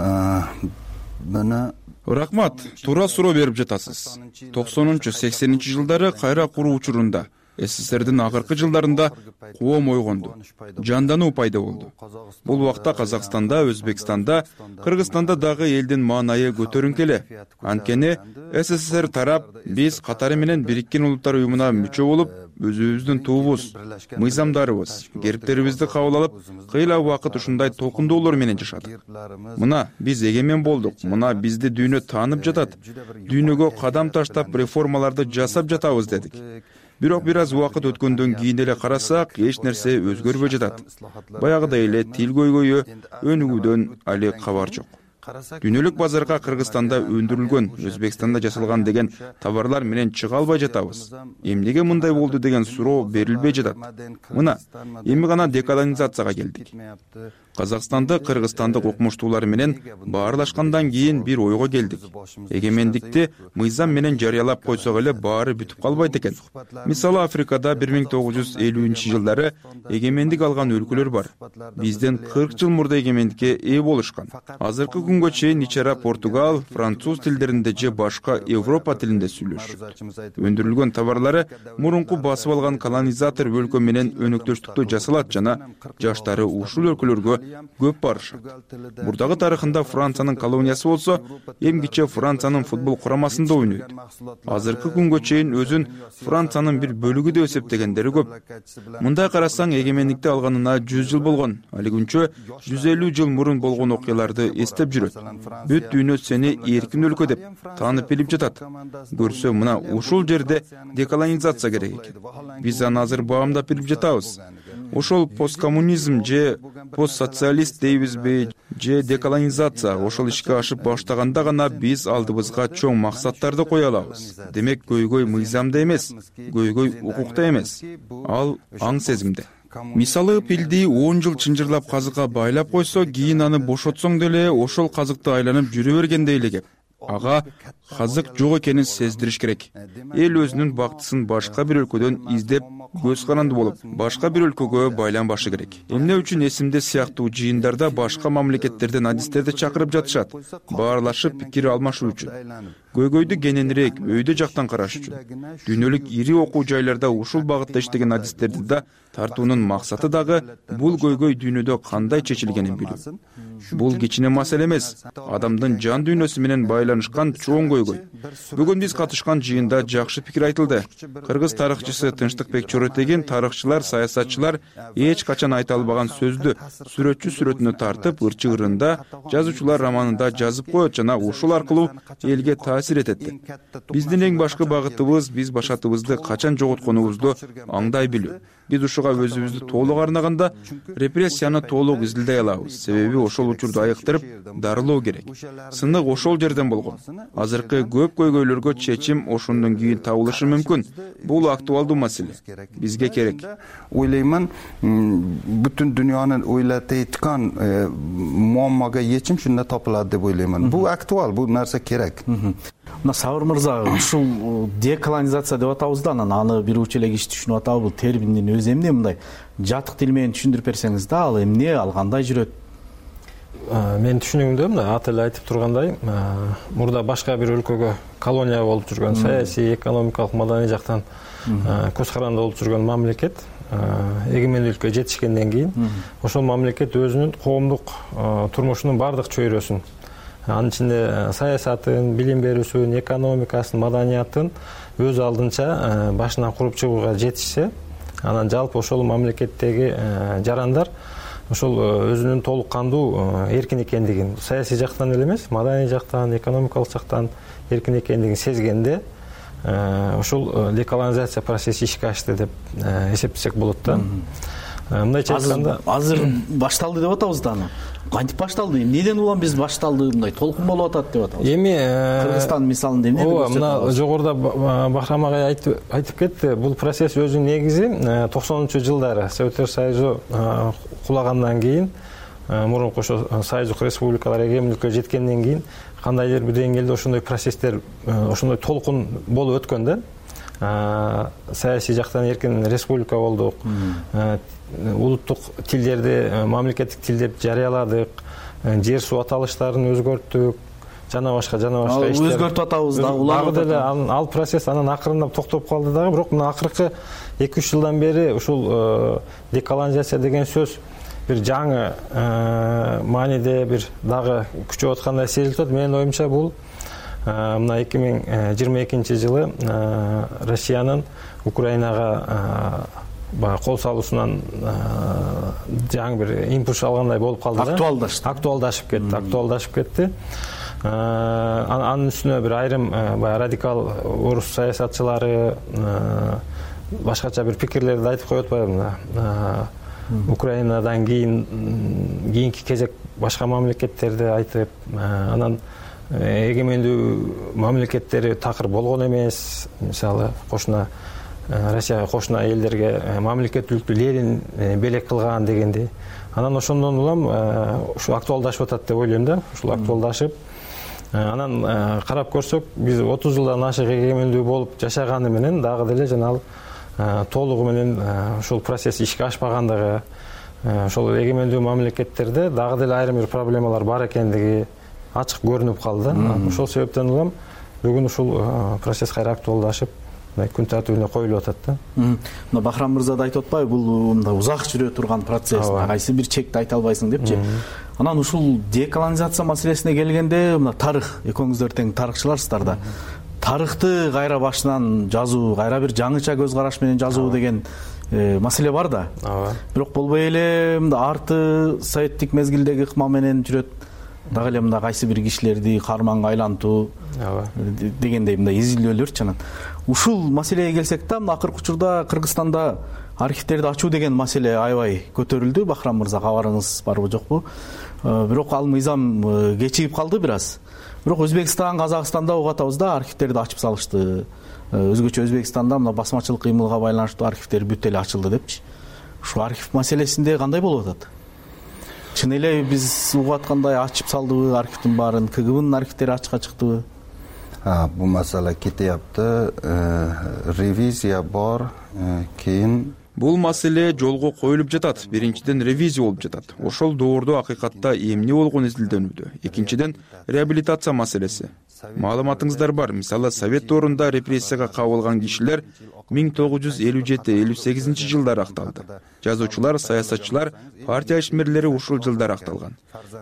Рахмат, туура суроо берип жатасыз. 90-80 жылдары кайра куруу учурунда СССРдин акыркы жылдарында коом ойгонду, жандануу пайда болду. Бул убакта Казакстанда, Өзбекстанда, Кыргызстанда дагы элдин маанайы көтөрүңкү эле. Анткени СССР тарап биз катары менен Бириккен Улуттар уюмуна мүчө болуп, өзүбүздүн туубуз, мыйзамдарыбыз, кериптерибизди кабыл алып, кыйла убакыт ушундай толкундоолор менен жашадык. Мына биз эгемен болдук, мына бизди дүйнө таанып жатат. Дүйнөгө кадам таштап реформаларды жасап жатабыз дедик. Бирок бир аз убакыт өткөндөн кийин эле карасак, эч нерсе өзгөрбөй жатат. Баягыдай эле тил көйгөйү, өнүгүүдөн али кабар жок. дүйнөлүк базарга Кыргызстанда өндүрүлгөн, Өзбекстанда жасалган деген товарлар менен чыга албай жатабыз. Эмнеге мындай болду деген суроо берилбей жатат. Мына, эми гана деколонизацияга келдик. Казакстанды кыргызстандык окумуштуулар менен баарлашкандан кийин бир ойго келдик. Эгемендикти мыйзам менен жарыялап койсок эле баары бүтүп калбайт экен. Мисалы Африкада 1950-жылдары эгемендик алган өлкөлөр бар. Бизден 40 жыл мурда эгемендикке ээ болушкан. Азыркы күнгө чейин ичара португал, француз тилдеринде же башка Европа тилинде сүйлөшүшөт. Өндүрүлгөн товарлары мурунку басып алган колонизатор өлкө менен өнөктөштүктү жасалат жана жаштары ушул өлкөлөргө көп барышат. Бурдагы тарыхында Франциянын колониясы болсо, эң кичи Франциянын футбол курамасында ойнойт. Азыркы күнгө чейин өзүн Франциянын бир бөлүгү деп эсептегендери көп. Мындай карасаң, эгемендикти алганына 100 жыл болгон. Али күнчө 150 жыл мурун болгон окуяларды эстеп жүрөт. Бүт дүйнө сени эркин өлкө деп таанып билип жатат. Көрсө, мына ушул жерде деколонизация керек экен. Биз аны азыр баамдап билип жатабыз. Ошол посткоммунизм же постсоциалист дейбизби, же деколонизация ошол ишке ашып баштаганда гана биз алдыбызга чоң максаттарды кое алабыз. Демек, көйгөй мыйзамда эмес, көйгөй укукта эмес, ал аң сезимде. Мисалы, пилди 10 жыл чынжырлап казыкка байлап койсо, кийин аны бошотсоң деле ошол казыкты айланып жүрө бергендей эле кеп. Ага казык жок экенин сездириш керек. Эл өзүнүн бактысын башка бир өлкөдөн издеп, көз каранды болуп, башка бир өлкөгө байланбашы керек. Эмне үчүн эсимде сыяктуу жыйындарда башка мамлекеттерден адистерди чакырып жатышат, баарлашып пикир алмашуу үчүн. Көйгөйдү кененирээк, өйдө жактан караш үчүн. Дүйнөлүк ири окуу жайларда ушул багытта иштеген адистерди да тартуунун максаты дагы бул көйгөй дүйнөдө кандай чечилгенин билүү. Бул кичине маселе эмес, адамдын жан дүйнөсү менен байланышкан чоң көйгөй. Бүгүн биз катышкан жыйында жакшы пикир айтылды. Кыргыз тарыхчысы Тынчтыкбек Чоротегин тарыхчылар, саясатчылар эч качан айта албаган сөздү сүрөтчү сүрөтүнө тартып, ырчы-ырында, жазуучулар романында жазып коет жана ушул аркылуу элге таасир этет. Биздин эң башкы багытыбыз биз башатыбызды качан жоготконубузду аңдай билүү. Биз ушуга өзүбүздү толук арнаганда репрессияны толук изилдей алабыз. Себеби ошол учурду айыктырып дарылоо керек. Сынык ошол жерден болгон. Азыркы көп көйгөйлөргө чечим ошондон кийин табылышы мүмкүн. Бул актуалдуу маселе. Бизге керек. Ойлоймун, бүтүн дүйнөнү ойлотойткан муаммага чечим шунда тапылат деп ойлоймун. Бул актуал, бул нерсе керек. Мына Сабыр мырза, ушул деколонизация деп атабыз да, анан аны бир учу эле киши түшүнүп атабы, бул терминдин өзү эмне, мындай жатык тил менен түшүндүрүп берсеңиз да, ал эмне, ал кандай жүрөт? Мен түшүнүгүмдө мына аты эле айтып тургандай, мурда башка бир өлкөгө колония болуп жүргөн, саясий, экономикалык, маданий жактан көз каранды болуп жүргөн мамлекет эгемендүүлүккө жетишкенден кийин ошол мамлекет өзүнүн коомдук турмушунун баардык чөйрөсүн, анын ичинде саясатын, билим берүүсүн, экономикасын, маданиятын өз алдынча башынан куруп чыгууга жетишсе, анан жалпы ошол мамлекеттеги жарандар ошол өзүнүн толук кандуу эркин экендигин, саясий жактан эле эмес, маданий жактан, экономикалык жактан эркин экендигин сезгенде, ошол деколонизация процесси ишке ашты деп эсептесек болот да. Мындайча айтканда, азыр башталды деп атабыз да аны. Кантип башталды? Эмнеден улам биз башталды, мындай толкун болуп атат деп атабыз. Эми Кыргызстан мисалында эмне көрсөтөбүз? Мына жогоруда Бахрам агай айтып кетти. Бул процесс өзүнүн негизи 90-жылдары Советтер Союзу кулагандан кийин, мурунку ошо Союздук республикалар эгемендикке жеткенден кийин кандайдыр бир деңгээлде ошондой процесстер, ошондой толкун болуп өткөн да. Саясий жактан эркин республика болдук. Улуттук тилдерди мамлекеттик тил деп жарыяладык. Жер суу аталыштарын өзгөрттүк. Жана башка иштер. Өзгөртүп атабыз да, уланып эле ал процесс анан акырындап токтоп калды дагы, бирок мына акыркы 2-3 жылдан бери ушул деколонизация деген сөз бир жаңы мааниде бир дагы күчөп аткандай сезилип атат. Менин оюмча бул мына 2022-жылы Россиянын Украинага кол салуусунан жаңы бир импульс алгандай болуп калды да. Актуалдашып кетти. Анын үстүнө бир айрым радикал орус саясатчылары башкача бир пикирлерди айтып коюп атпайбы? Украинадан кийин кийинки кезек башка мамлекеттерди айтып, анан эгемендүү мамлекеттери такыр болгон эмес. Мисалы кошуна Россияга кошуна элдерге мамлекеттүүлүктү Ленин белек кылган дегенди. Анан ошондон улам ушу актуалдашып атат деп ойлойм да. Ушул актуалдашып, анан карап көрсөк, биз 30 жылдан ашык эгемендүү болуп жашаганы менен дагы деле жанагы толугу менен ушул процесс ишке ашпагандыгы, ошол эгемендүү мамлекеттерде дагы деле айрым бир проблемалар бар экендиги ачык көрүнүп калды. Ошол себептен улам бүгүн ушул процесс кайра актуалдашып, күн тартибине коюлуп атат да. Мына Бахрам мырза да айтып атпайбы, бул мындай узак жүрө турган процесс, кайсы бир чекти айта албайсың депчи. Анан ушул деколонизация маселесине келгенде, мына тарых, экөөңүздөр тең тарыхчыларсыздар да. Тарыхты кайра башынан жазуу, кайра бир жаңыча көз караш менен жазуу деген маселе бар да. Бирок болбой эле арты советтик мезгилдеги ыкма менен жүрөт. Дагы эле мында кайсы бир кишилерди карманга айлантуу дегендей мындай изилдөөлөрчү. Анан ушул маселеге келсек да, мына акыркы учурда Кыргызстанда архивтерди ачуу деген маселе аябай көтөрүлдү. Бахрам мырза, кабарыңыз барбы жокпу? Бирок ал мыйзам кечигип калды бир аз. Бирок Өзбекстан, Казакстанда угуп атабыз да, архивтерди ачып салышты. Өзгөчө Өзбекстанда мына басмачылык кыймылга байланыштуу архивтер бүт эле ачылды депчи. Ушу архив маселесинде кандай болуп атат? Чын эле биз угуп аткандай ачып салдыбы архивдин баарын? КГБнын архивтери ачыкка чыктыбы? Бул маселе кетип, ревизия бар, кийин бул маселе жолго коюлуп жатат. Биринчиден ревизия болуп жатат. Ошол доордо акыйкатта эмне болгон изилдөнүүдө. Экинчиден реабилитация маселеси. Маалыматыңыздар бар. Мисалы, Совет доорунда репрессияга кабылган кишилер 1957-58 жылдары акталды. Жазуучулар, саясатчылар, партия ишмерлери ушул жылдары акталган.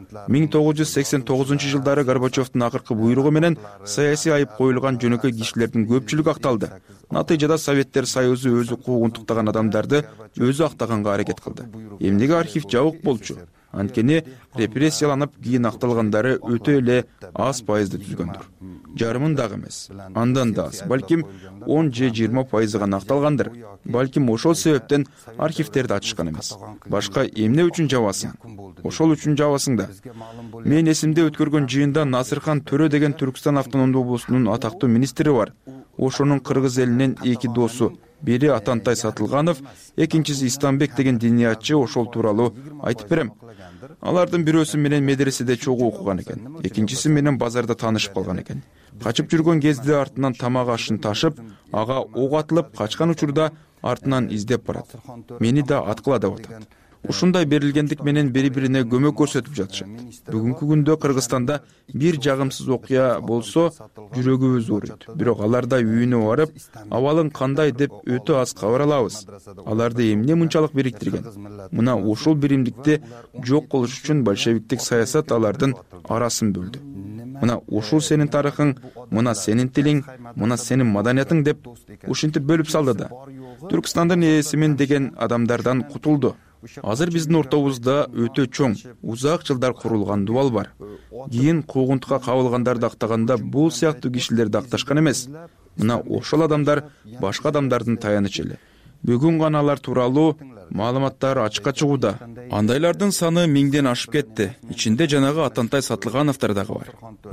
1989 жылдары Горбачевдун акыркы буйругу менен саясий айып коюлган жөнөкөй кишилердин көпчүлүгү акталды. Натыйжада Советтер Союзу өзү куугунтуктаган адамдарды өзү актаганга аракет кылды. Эмнеге архив жабык болчу? Анткени репрессияланып кийин акталгандары өтө эле аз пайызды түзгөндүр. Жарымын дагы эмес. Андан да аз. Балким 10 же 20% гана акталгандыр. Балким ошол себептен архивтерди ачышкан эмес. Башка эмне үчүн жабасың? Ошол үчүн жабасың да. Мен эсимде өткөргөн жыйында Насырхан Төрө деген Түркстан автономдуу облусунун атактуу министри бар. Ошонун кыргыз элинен 2 досу, бири Атантай Сатылганов, экинчиси Истамбек деген диниятчы ошол тууралуу айтып берем. Алардын бирөөсү менен медреседе чогуу окуган экен, экинчиси менен базарда таанышып калган экен. Качып жүргөн кезде артынан тамак ашын ташып, ага ок атылып качкан учурда артынан издеп барат. Мени да аткыла деп атат. Ушундай берилгендик менен бири-бирине көмөк көрсөтүп жатышат. Бүгүнкү күндө Кыргызстанда бир жагымсыз окуя болсо, жүрөгүбүз ооруйт. Бирок аларда үйүнө барып, абалың кандай деп өтө аз кабар алабыз. Аларды эмне мынчалык бириктирген? Мына ушул биримдикти жок кылыш үчүн большевиктик саясат алардын арасын бөлдү. Мына ушул сенин тарыхың, мына сенин тилиң, мына сенин маданиятың деп ушинтип бөлүп салды да. Түркстандын ээсимин деген адамдардан кутулду. Азыр биздин ортобузда өтө чоң, узак жылдар курулган дубал бар. Кийин куугунтукка кабылгандарды актаганда бул сыяктуу кишилерди акташкан эмес. Мына ошол адамдар башка адамдардын таянычы эле. Бүгүн гана алар тууралуу маалыматтар ачыкка чыгууда. Андайлардын саны 1000ден ашып кетти. Ичинде жанагы Атантай Сатылгановдор дагы бар.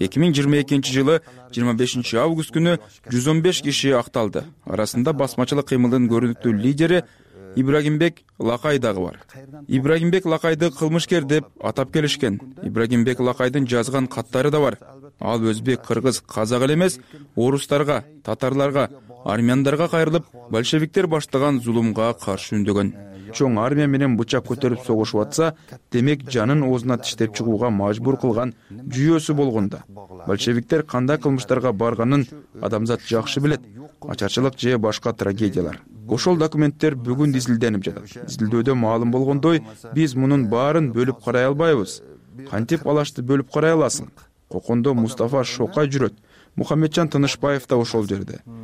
2022 жылы 25 август күнү 115 киши акталды. Арасында басмачылык кыймылдын көрүнүктүү лидери Ибрагимбек Лакай дагы бар. Ибрагимбек Лакайды кылмышкер деп атап келишкен. Ибрагимбек Лакайдын жазган каттары да бар. Ал өзбек, кыргыз, казак эле эмес, орустарга, татарларга, армяндарга кайрылып, большевиктер баштаган зулумга каршы үндөгөн. Чоң армия менен бычак көтөрүп согушуп атса, демек жанын оозуна тиштеп чыгууга мажбур кылган жүйөсү болгонда. Большевиктер кандай кылмыштарга барганын адамзат жакшы билет. Ачарчылык же башка трагедиялар. Ошол документтер бүгүн изилденип жатат. Изилдөөдө маалым болгондой, биз мунун баарын бөлүп карай албайбыз. Кантип алашты бөлүп карай аласың? Кокондо Мустафа Шокай жүрөт. Мухаммеджан Тынышбаев да ошол жерде.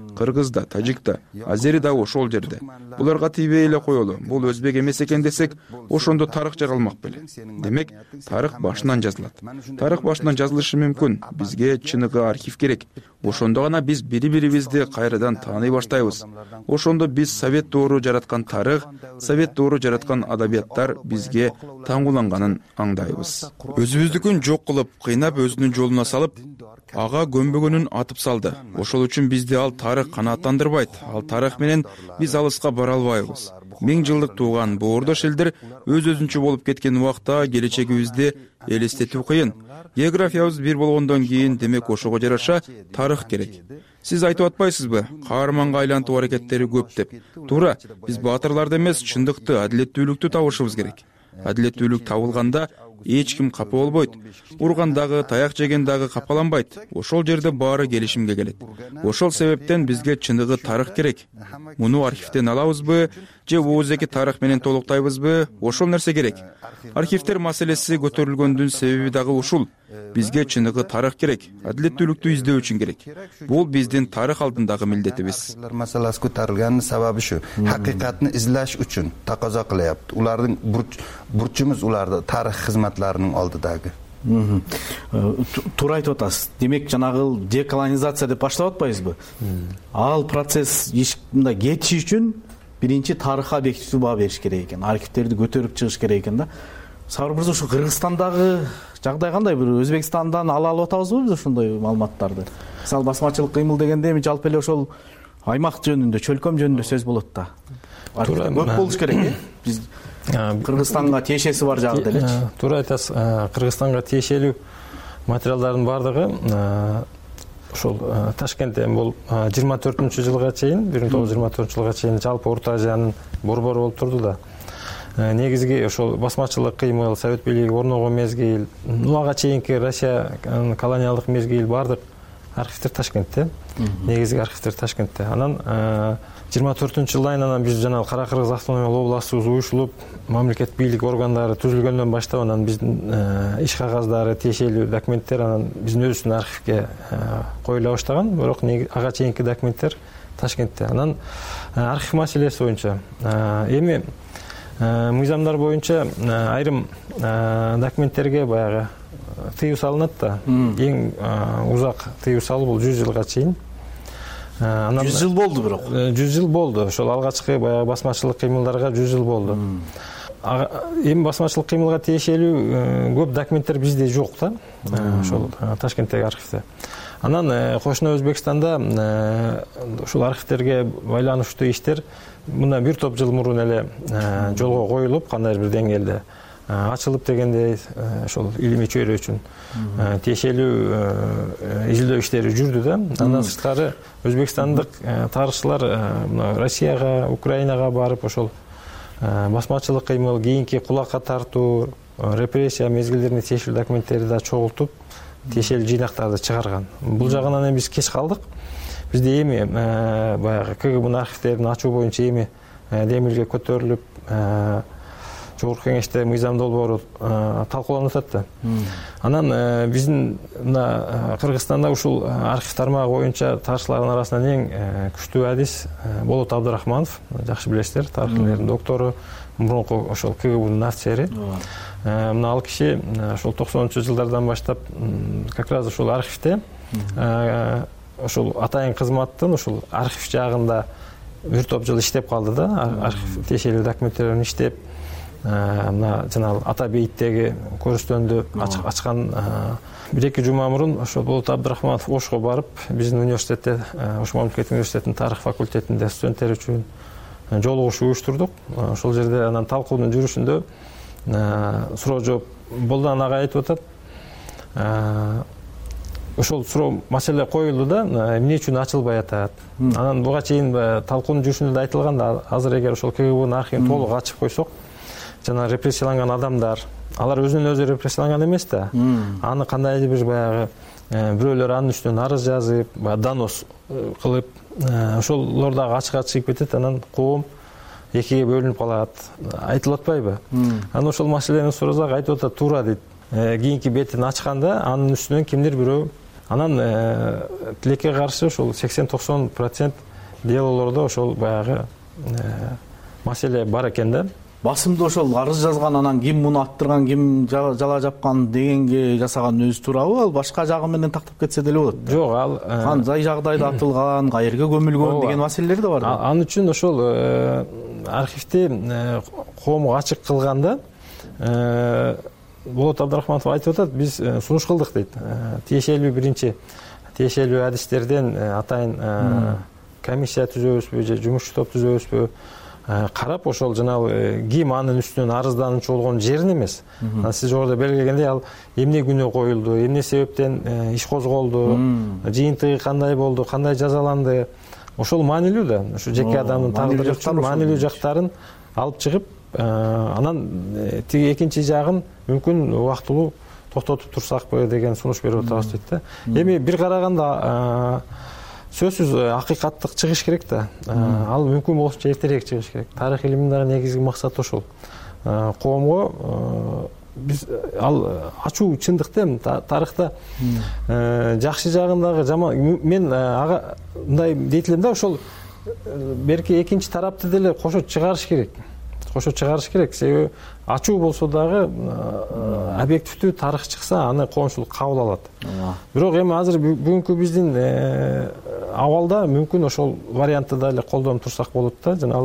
кыргыз да, тажик да, азери да ошол жерде. Буларга тийбей эле коелу. Бул өзбек эмес экен десек, ошондо тарых жаралмак беле. Демек, тарых башынан жазылат. Тарых башынан жазылышы мүмкүн. Бизге чыныгы архив керек. Ошондо гана биз бири-бирибизди кайрадан тааный баштайбыз. Ошондо биз совет доору жараткан тарых, совет доору жараткан адабияттар бизге таңгуланганын аңдайбыз. Өзүбүздүкүн жок кылып, кыйнап өзүнүн жолуна салып, ага көмбөгөнүн атып салды. Ошол үчүн бизди ал тарых канааттандырбайт. Ал тарых менен биз алыска бара албайбыз. 1000 жылдык тууган боордош элдер өз-өзүнчө болуп кеткен убакта келечегибизди элестетүү кыйын. Географиябыз бир болгондон кийин, демек ошого жараша тарых керек. Сиз айтып атпайсызбы? Каарманга айлантуу аракеттери көп деп. Туура, биз баатырларды эмес, чындыкты, адилеттүүлүктү табышыбыз керек. Адилеттүүлүк табылганда эч ким капа болбойт. Урган дагы, таяк жеген дагы капаланбайт. Ошол жерде баары келишимге келет. Ошол себептен бизге чыныгы тарых керек. Муну архивден алабызбы, же ооздеги тарых менен толуктайбызбы? Ошол нерсе керек. Архивдер маселеси көтөрүлгөндүн себеби дагы ушул. Бизге чыныгы тарых керек. Адилеттүүлүктү издөө үчүн керек. Бул биздин тарых алдындагы милдетибиз. Маселеси көтөрүлгөнүнүн себеби шу. Hakikatni izlash uchun taqozo qilyapti. Ularning burchimiz ularda тарых xizmatlarining oldidagi. Туура айтып атасыз. Демек, жанагы деколонизация деп баштап атпайбызбы? Ал процесс мындай кетиши үчүн биринчи тарыхка объективдүү баа бериш керек экен. Архивтерди көтөрүп чыгыш керек экен да. Сабыр мырза, ушу Кыргызстандагы жагдай кандай? Бир Өзбекстандан алып атабызбы биз ошондой маалыматтарды? Мисалы, басмачылык кыймыл дегенде эми жалпы эле ошол аймак жөнүндө, чөлкөм жөнүндө сөз болот да. Көп болуш керек, биз Кыргызстанга тиешеси бар жагы делечи. Туура айтасыз. Кыргызстанга тиешелүү материалдардын бардыгы ошол Ташкентте бул 24-жылга чейин, 1924-жылга чейин жалпы Орто Азиянын борбору болуп турду да. Негизги ошол басмачылык кыймыл, совет бийлиги орногон мезгил, ага чейинки Россия колониалдык мезгил бардык архивдер Ташкентте. Негизги архивдер Ташкентте. Анан 24-жылдан анан биз жана Кара Кыргыз автономиялык областыбыз уюшулуп, мамлекет бийлик органдары түзүлгөндөн баштап анан биздин иш кагаздары, тиешелүү документтер анан биздин өзүбүздүн архивге коюла баштаган. Бирок ага чейинки документтер Ташкентте. Анан архив маселеси боюнча эми мыйзамдар боюнча айрым документтерге баягы тыюу салынат да. Эң узак тыюу салуу бул 100 жылга чейин. 100 жыл болду бирок. 100 жыл болду. Ошол алгачкы баягы басмачылык кыймылдарга 100 жыл болду. Эми басмачылык кыймылга тиешелүү көп документтер бизде жок да. Ошол Ташкенттеги архивде. Анан кошуна Өзбекстанда ушул архивтерге байланыштуу иштер мына бир топ жыл мурун эле жолго коюлуп, кандайдыр бир деңгээлде ачылып дегендей, ошол илимий чөйрө үчүн тиешелүү изилдөө иштери жүрдү да. Андан сырткары өзбекстандык тарыхчылар Россияга, Украинага барып ошол басмачылык кыймыл, кийинки кулакка тартуу, репрессия мезгилдеринде тиешелүү документтерди да чогултуп, тиешелүү жыйнактарды чыгарган. Бул жагынан эми биз кеч калдык. Бизде эми баягы КГБнын архивтерин ачуу боюнча эми демилге көтөрүлүп, Жогорку кеңеште мыйзам долбоору талкууланып атат да. Анан биздин мына Кыргызстанда ушул архив тармагы боюнча тарыхчылардын арасынан эң күчтүү адис Болот Абдырахманов, жакшы билесиздер, тарых илимдеринин доктору, мурунку ошол КГБнын офицери. Мына ал киши ошол 90-жылдардан баштап как раз ушул архивде ошол атайын кызматтын ушул архив жагында бир топ жыл иштеп калды да. Архив тиешелүү документтерин иштеп, мына жана Ата бейиттеги көрүстөндү ачкан 1-2 жума мурун ошол Болот Абдырахманов Ошко барып, биздин университетте, Ош мамлекеттик университетинин тарых факультетинде студенттер үчүн жолугуш уюштурдук. Ошол жерде анан талкуунун жүрүшүндө суроо жооп Болдан ага айтып атат. Ошол суроо маселе коюлду да, эмне үчүн ачылбай атат. Анан буга чейин талкуунун жүрүшүндө да айтылган да, азыр эгер ошол КГБнын архивин толук ачып койсок, жана репрессияланган адамдар, алар өзүнүн өзү репрессияланган эмес да. Аны кандайдыр бир баягы бирөөлөр анын үстүнөн арыз жазып, донос кылып, ошолор дагы ачыкка чыгып кетет, анан коом экиге бөлүнүп калат. Айтылып атпайбы? Анан ошол маселени сурасак айтып атат, туура дейт. Кийинки бетин ачканда анын үстүнөн кимдир бирөө анан тилекке каршы ошол 80-90% делолордо ошол баягы маселе бар экен да. Басымды ошол арыз жазган, анан ким муну аттырган, ким жала жапкан дегенге жасаган өзү туурабы, ал башка жагы менен тактап кетсе деле болот. Жок, ал кандай жагдайда атылган, каерге көмүлгөн деген маселелер да бар. Ал үчүн ошол архивди коомго ачык кылганда Болот Абдрахманов айтып атат, биз сунуш кылдык дейт. Тиешелүү адистерден атайын комиссия түзөбүзбү же жумушчу топ түзөбүзбү, карап ошол жанагы ким анын үстүнөн арыздануучу болгон жерин эмес. Сиз жогоруда белгилегендей, ал эмне күнөө коюлду, эмне себептен иш козголду, жыйынтыгы кандай болду, кандай жазаланды, ошол маанилүү да. Ушу жеке адамдын тагдыры үчүн маанилүү жактарын алып чыгып, анан тиги экинчи жагын мүмкүн убактылуу токтотуп турсакпы деген сунуш берип атабыз дейт да. Эми бир караганда сөзсүз акыйкаттык чыгыш керек да. Ал мүмкүн болушунча эртерээк чыгыш керек. Тарых илиминин дагы негизги максаты ошол. Коомго биз ал ачуу чындыкта тарыхта жакшы жагындагы жаман, мен ага мындай дейт элем да, ошол берки экинчи тарапты деле кошо чыгарыш керек. Себеби ачуу болсо дагы объективдүү тарых чыкса, аны коомчулук кабыл алат. Бирок эми азыр бүгүнкү биздин абалда мүмкүн ошол вариантты деле колдонуп турсак болот да. Жана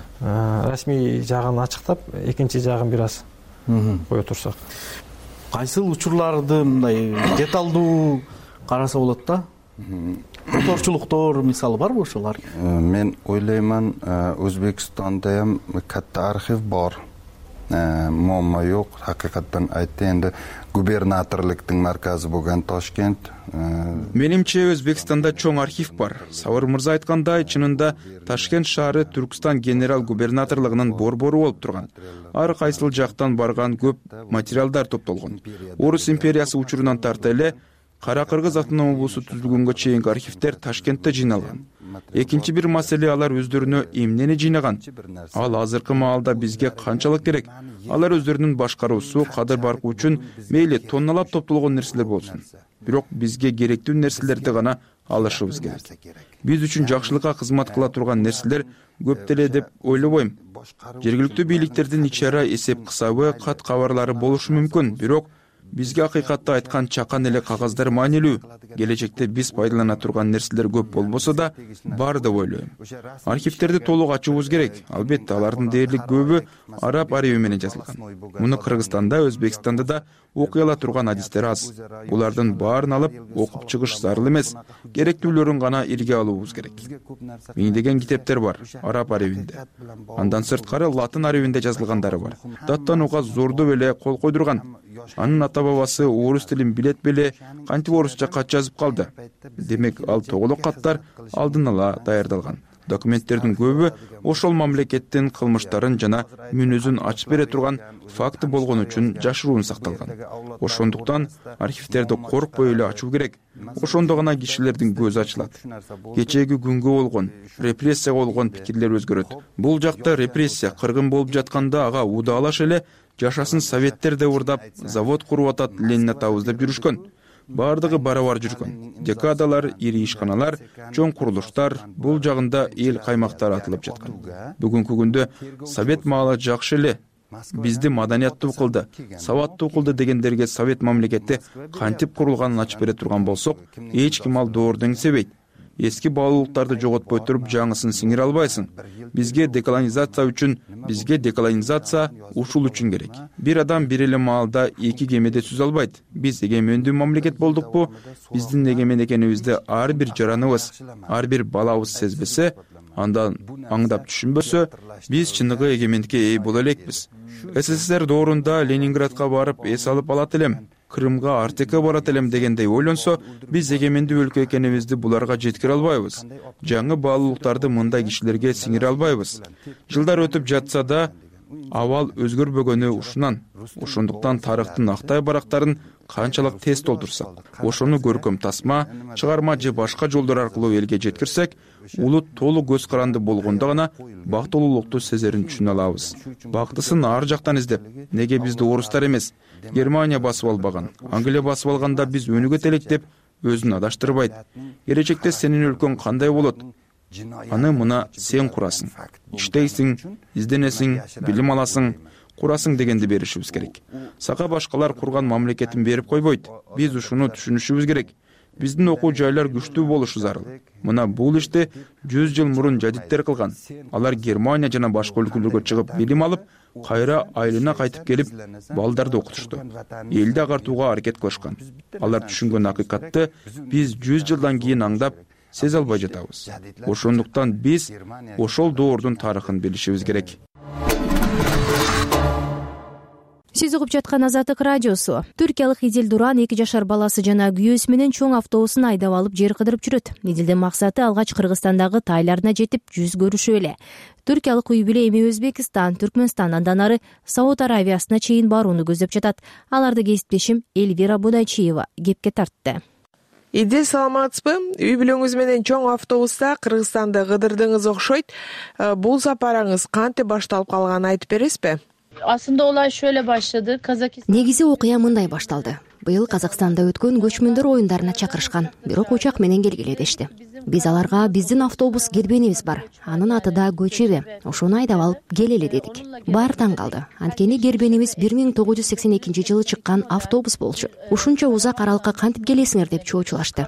ал расмий жагын ачыктап, экинчи жагын бир аз кое турсак. Кайсыл учурларды мындай деталдуу караса болот да? Оторчулуктор мисалы барбы ошолар? Мен ойлойман, Өзбекстанда ham katta arxiv bor. Muammo yo'q. Haqiqatan aytganda губернаторлуктун марказы болгон Ташкент. Менимче Өзбекстанда чоң архив бар. Сабыр мырза айткандай, чынында Ташкент шаары Түркстан генерал губернаторлугунун борбору болуп турган. Ар кайсыл жактан барган көп материалдар топтолгон. Орус империясы учурунан тарта эле Кара-Кыргыз автономия облусу түзүлгөнгө чейинки архивдер Ташкентте жыйналган. Экинчи бир маселе, алар өздөрүнө эмнени жыйнаган? Ал азыркы маалда бизге канчалык керек? Алар өздөрүнүн башкаруусу, кадыр баркы үчүн мейли тонналап топтолгон нерселер болсун. Бирок бизге керектүү нерселерди гана алышыбыз керек. Биз үчүн жакшылыкка кызмат кыла турган нерселер көп деле деп ойлобойм. Жергиликтүү бийликтердин ичара эсеп кысабы, кат кабарлары болушу мүмкүн, бирок бизге акыйкатты айткан чакан эле кагаздар маанилүү. Келечекте биз пайдалана турган нерселер көп болбосо да бар деп ойлойм. Архивдерди толук ачуубуз керек. Албетте, алардын дээрлик көбү араб ареби менен жазылган. Муну Кыргызстанда, Өзбекстанда да окуй ала турган адистер аз. Булардын баарын алып окуп чыгыш зарыл эмес. Керектүүлөрүн гана ирге алуубуз керек. Миңдеген китептер бар араб аребинде. Андан сырткары латын аребинде жазылгандары бар. Даттанууга зордоп эле кол койдурган. Анын ата бабасы орус тилин билет беле, кантип орусча кат жазып калды. Демек, ал тоголок каттар алдын ала даярдалган. Документтердин көбү ошол мамлекеттин кылмыштарын жана мүнөзүн ачып бере турган факты болгон үчүн жашыруун сакталган. Ошондуктан архивдерди коркпой эле ачуу керек. Ошондо гана кишилердин көзү ачылат. Кечеги күнгө болгон, репрессияга болгон пикирлер өзгөрөт. Бул жакта репрессия кыргын болуп жатканда ага удаалаш эле жашасын советтер деп урдап, завод куруп атат, Ленин атабыз деп жүрүшкөн. Бардыгы барабар жүргөн. Декадалар, ири ишканалар, чоң курулуштар, бул жагында эл каймактар атылып жаткан. Бүгүнкү күндө совет маалы жакшы эле бизди маданияттуу кылды, сабаттуу кылды дегендерге совет мамлекети кантип курулганын ачып бере турган болсок, эч ким ал доорду эңсебейт. Эски баалуулуктарды жоготпой туруп жаңысын сиңире албайсың. Бизге деколонизация ушул үчүн керек. Бир адам бир эле маалда эки кемеде сүзө албайт. Биз эгемендүү мамлекет болдукпу? Биздин эгемен экенибизди ар бир жараныбыз, ар бир балабыз сезбесе, андан аңдап түшүнбөсө, биз чыныгы эгемендикке ээ боло элекпиз. СССР доорунда Ленинградка барып эс алып алат элем, Крымга Артекке барат элем дегендей ойлонсо, биз эгемендүү өлкө экенибизди буларга жеткире албайбыз. Жаңы баалуулуктарды мындай кишилерге сиңире албайбыз. Жылдар өтүп жатса да, абал өзгөрбөгөнү ушунан. Ошондуктан тарыхтын актай барактарын канчалык тез толтурсак, ошону көркөм тасма, чыгарма же башка жолдор аркылуу элге жеткирсек, улут толук көз каранды болгондо гана бактылуулукту сезерин түшүнө алабыз. Бактысын ар жактан издеп, неге бизди орустар эмес, Германия басып албаган, Англия басып алганда биз өнүгөт элек деп өзүн адаштырбайт. Келечекте сенин өлкөң кандай болот? Аны мына сен курасың. Иштейсиң, изденесиң, билим аласың, курасың дегенди беришибиз керек. Сага башкалар курган мамлекетин берип койбойт. Биз ушуну түшүнүшүбүз керек. Биздин окуу жайлар күчтүү болушу зарыл. Мына бул ишти 100 жыл мурун жадиттер кылган. Алар Германия жана башка өлкөлөргө чыгып билим алып, кайра айылына кайтып келип, балдарды окутушту. Элди агартууга аракет кылышкан. Алар түшүнгөн акыйкатты биз 100 жылдан кийин аңдап, сезе албай жатабыз. Ошондуктан биз ошол доордун тарыхын билишибиз керек. Сиз угуп жаткан Азаттык радиосу. Түркиялык Идил Дуран 2 жашар баласы жана күйөөсү менен чоң автобусун айдап алып жер кыдырып жүрөт. Идилдин максаты алгач Кыргызстандагы тайларына жетип жүз көрүшүү эле. Түркиялык үй бүлө эми Өзбекстан, Түркмөнстан, андан ары Сауд Аравиясына чейин барууну көздөп жатат. Аларды кесиптешим Эльвира Будайчиева кепке тартты. Идил, саламатсызбы? Үй бүлөңүз менен чоң автобуста Кыргызстанды кыдырдыңыз окшойт. Бул сапарыңыз кантип башталып калганын айтып бересизби? Aslında olay şöyle başladı. Негизи окуя мындай башталды. Быйыл Казакстанда өткөн көчмөндөр оюндарына чакырышкан. Бирок учак менен келгиле дешти. Биз аларга биздин автобус кербенибиз бар. Анын аты да Көчебе. Ошону айдап алып келели дедик. Баары таң калды. Анткени кербенибиз 1982 жылы чыккан автобус болчу. Ушунча узак аралыкка кантип келесиңер деп чоочулашты.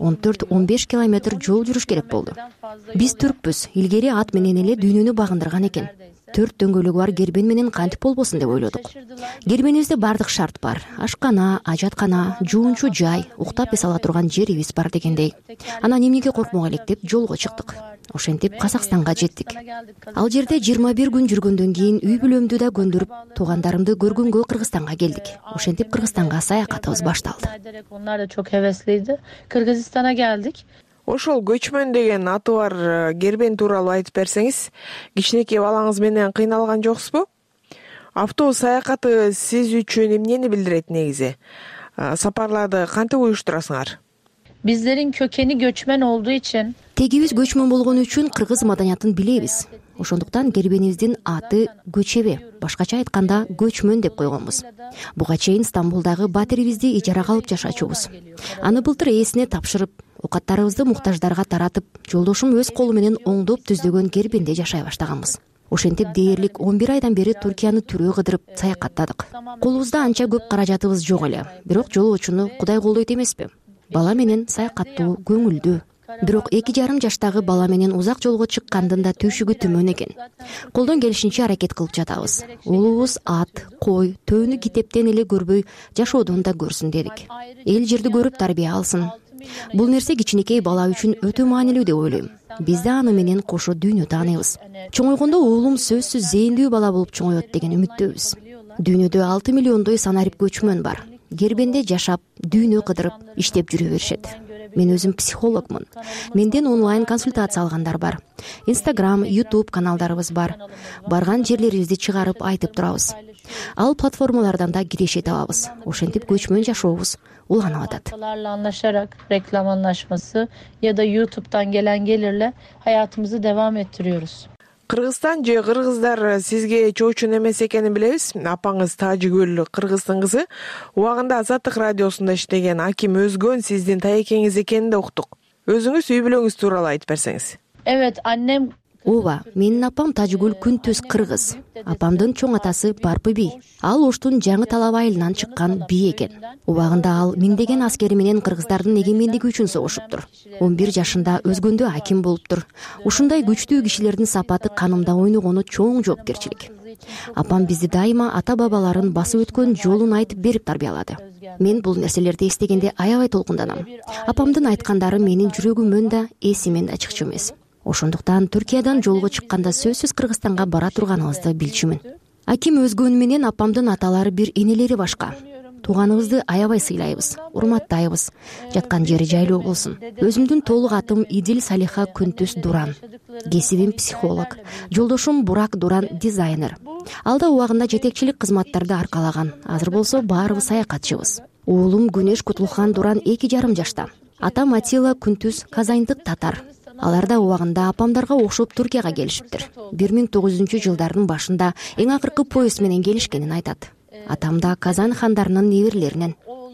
14-15 километр жол жүрүш керек болду. Биз түркпүз. Илгери ат менен эле дүйнөнү багындырган экен. 4 дөңгөлөгү бар кербен менен кантип болбосун деп ойлодук. Кербенибизде бардык шарт бар. Ашкана, ажаткана, жуунчу жай, уктап эс ала турган жерибиз бар дегендей. Анан эмнеге коркмок элек деп жолго чыктык. Ошентип Казакстанга жеттик. Ал жерде 21 күн жүргөндөн кийин үй бүлөмдү да көндүрүп, туугандарымды көргөнгө Кыргызстанга келдик. Ошентип Кыргызстанга саякатыбыз башталды. Onlar da çok hevesliydi. Kırgızistan'a geldik. Ошол көчмөн деген аты бар кербен тууралуу айтып берсеңиз, кичинекей балаңыз менен кыйналган жоксузбу? Автобус саякаты сиз үчүн эмнени билдирет негизи? Сапарларды кантип уюштурасыңар? Bizlerin kökeni göçmen olduğu için Тегибиз көчмөн болгон үчүн кыргыз маданиятын билебиз. Ошондуктан кербенибиздин аты Көчебе, башкача айтканда көчмөн деп койгонбуз. Буга чейин Стамбулдагы батирибизди ижарага алып жашачубуз. Аны былтыр ээсине тапшырып, окаттарыбызды муктаждарга таратып, жолдошум өз колу менен оңдоп түздөгөн кербенде жашай баштаганбыз. Ошентип дээрлик 11 айдан бери Түркияны түрөө кыдырып саякаттадык. Колубузда анча көп каражатыбыз жок эле, бирок жолоочуну Кудай колдойт эмеспи? Бала менен саякаттуу, көңүлдүү. Бирок 2,5 жаштагы бала менен узак жолго чыккандын да түйшүгү түмөн экен. Колдон келишинче аракет кылып жатабыз. Уулубуз ат, кой, төөнү китептен эле көрбөй, жашоодон да көрсүн дедик. Эл жерди көрүп тарбия алсын. Бул нерсе кичинекей бала үчүн өтө маанилүү деп ойлойм. Биз да аны менен кошо дүйнө тааныйбыз. Чоңойгондо уулум сөзсүз зээндүү бала болуп чоңоет деген үмүттөбүз. Дүйнөдө 6 миллиондой санарип көчмөн бар. Кербенде жашап, дүйнө кыдырып, иштеп жүрө беришет. Мен өзүм психологмун. Менден онлайн консультация алгандар бар. Instagram, YouTube каналдарыбыз бар. Барган жерлерибизди чыгарып айтып турабыз. Ал платформалардан да киреше табабыз. Ошентип көчмөн жашообуз уланып атат. Anlaşarak reklam anlaşması ya da YouTube'dan gelen gelirle hayatımızı devam ettiriyoruz. Кыргызстан же кыргыздар сизге чоочун эмес экенин билебиз. Апаңыз Тажигүл кыргыздын кызы. Убагында Азаттык радиосунда иштеген Аким Өзгөн сиздин таекеңиз экенин да уктук. Өзүңүз үй бүлөңүз тууралуу айтып берсеңиз. Evet, annem Ооба, менин апам Тажигүл Күнтүз кыргыз. Апамдын чоң атасы Барпы би. Ал Оштун жаңы талап айылынан чыккан би экен. Убагында ал миңдеген аскери менен кыргыздардын эгемендиги үчүн согушуптур. 11 жашында Өзгөндө аким болуптур. Ушундай күчтүү кишилердин сапаты канымда ойногону чоң жоопкерчилик. Апам бизди дайыма ата-бабаларын басып өткөн жолун айтып берип тарбиялады. Мен бул нерселерди эстегенде аябай толкунданам. Апамдын айткандары менин жүрөгүмөн да, эсимен да чыкчу эмес. Ошондуктан Түркиядан жолго чыкканда сөзсүз Кыргызстанга бара турганыбызды билчүмүн. Аким Өзгөн менен апамдын аталары бир энелери башка. Тууганыбызды аябай сыйлайбыз, урматтайбыз. Жаткан жери жайлуу болсун. Өзүмдүн толук атым Идил Салиха Күнтүз Дуран. Кесибим психолог. Жолдошум Бурак Дуран дизайнер. Ал да убагында жетекчилик кызматтарды аркалаган. Азыр болсо баарыбыз саякатчыбыз. Уулум Күнөш Кутулхан Дуран 2,5 жашта. Атам Атила Күнтүз казайндык татар. Алар да убагында апамдарга окшоп Түркияга келишиптир. 1900-жылдардын башында эң акыркы поезд менен келишкенин айтат. Атам да Казан хандарынын неберелеринен.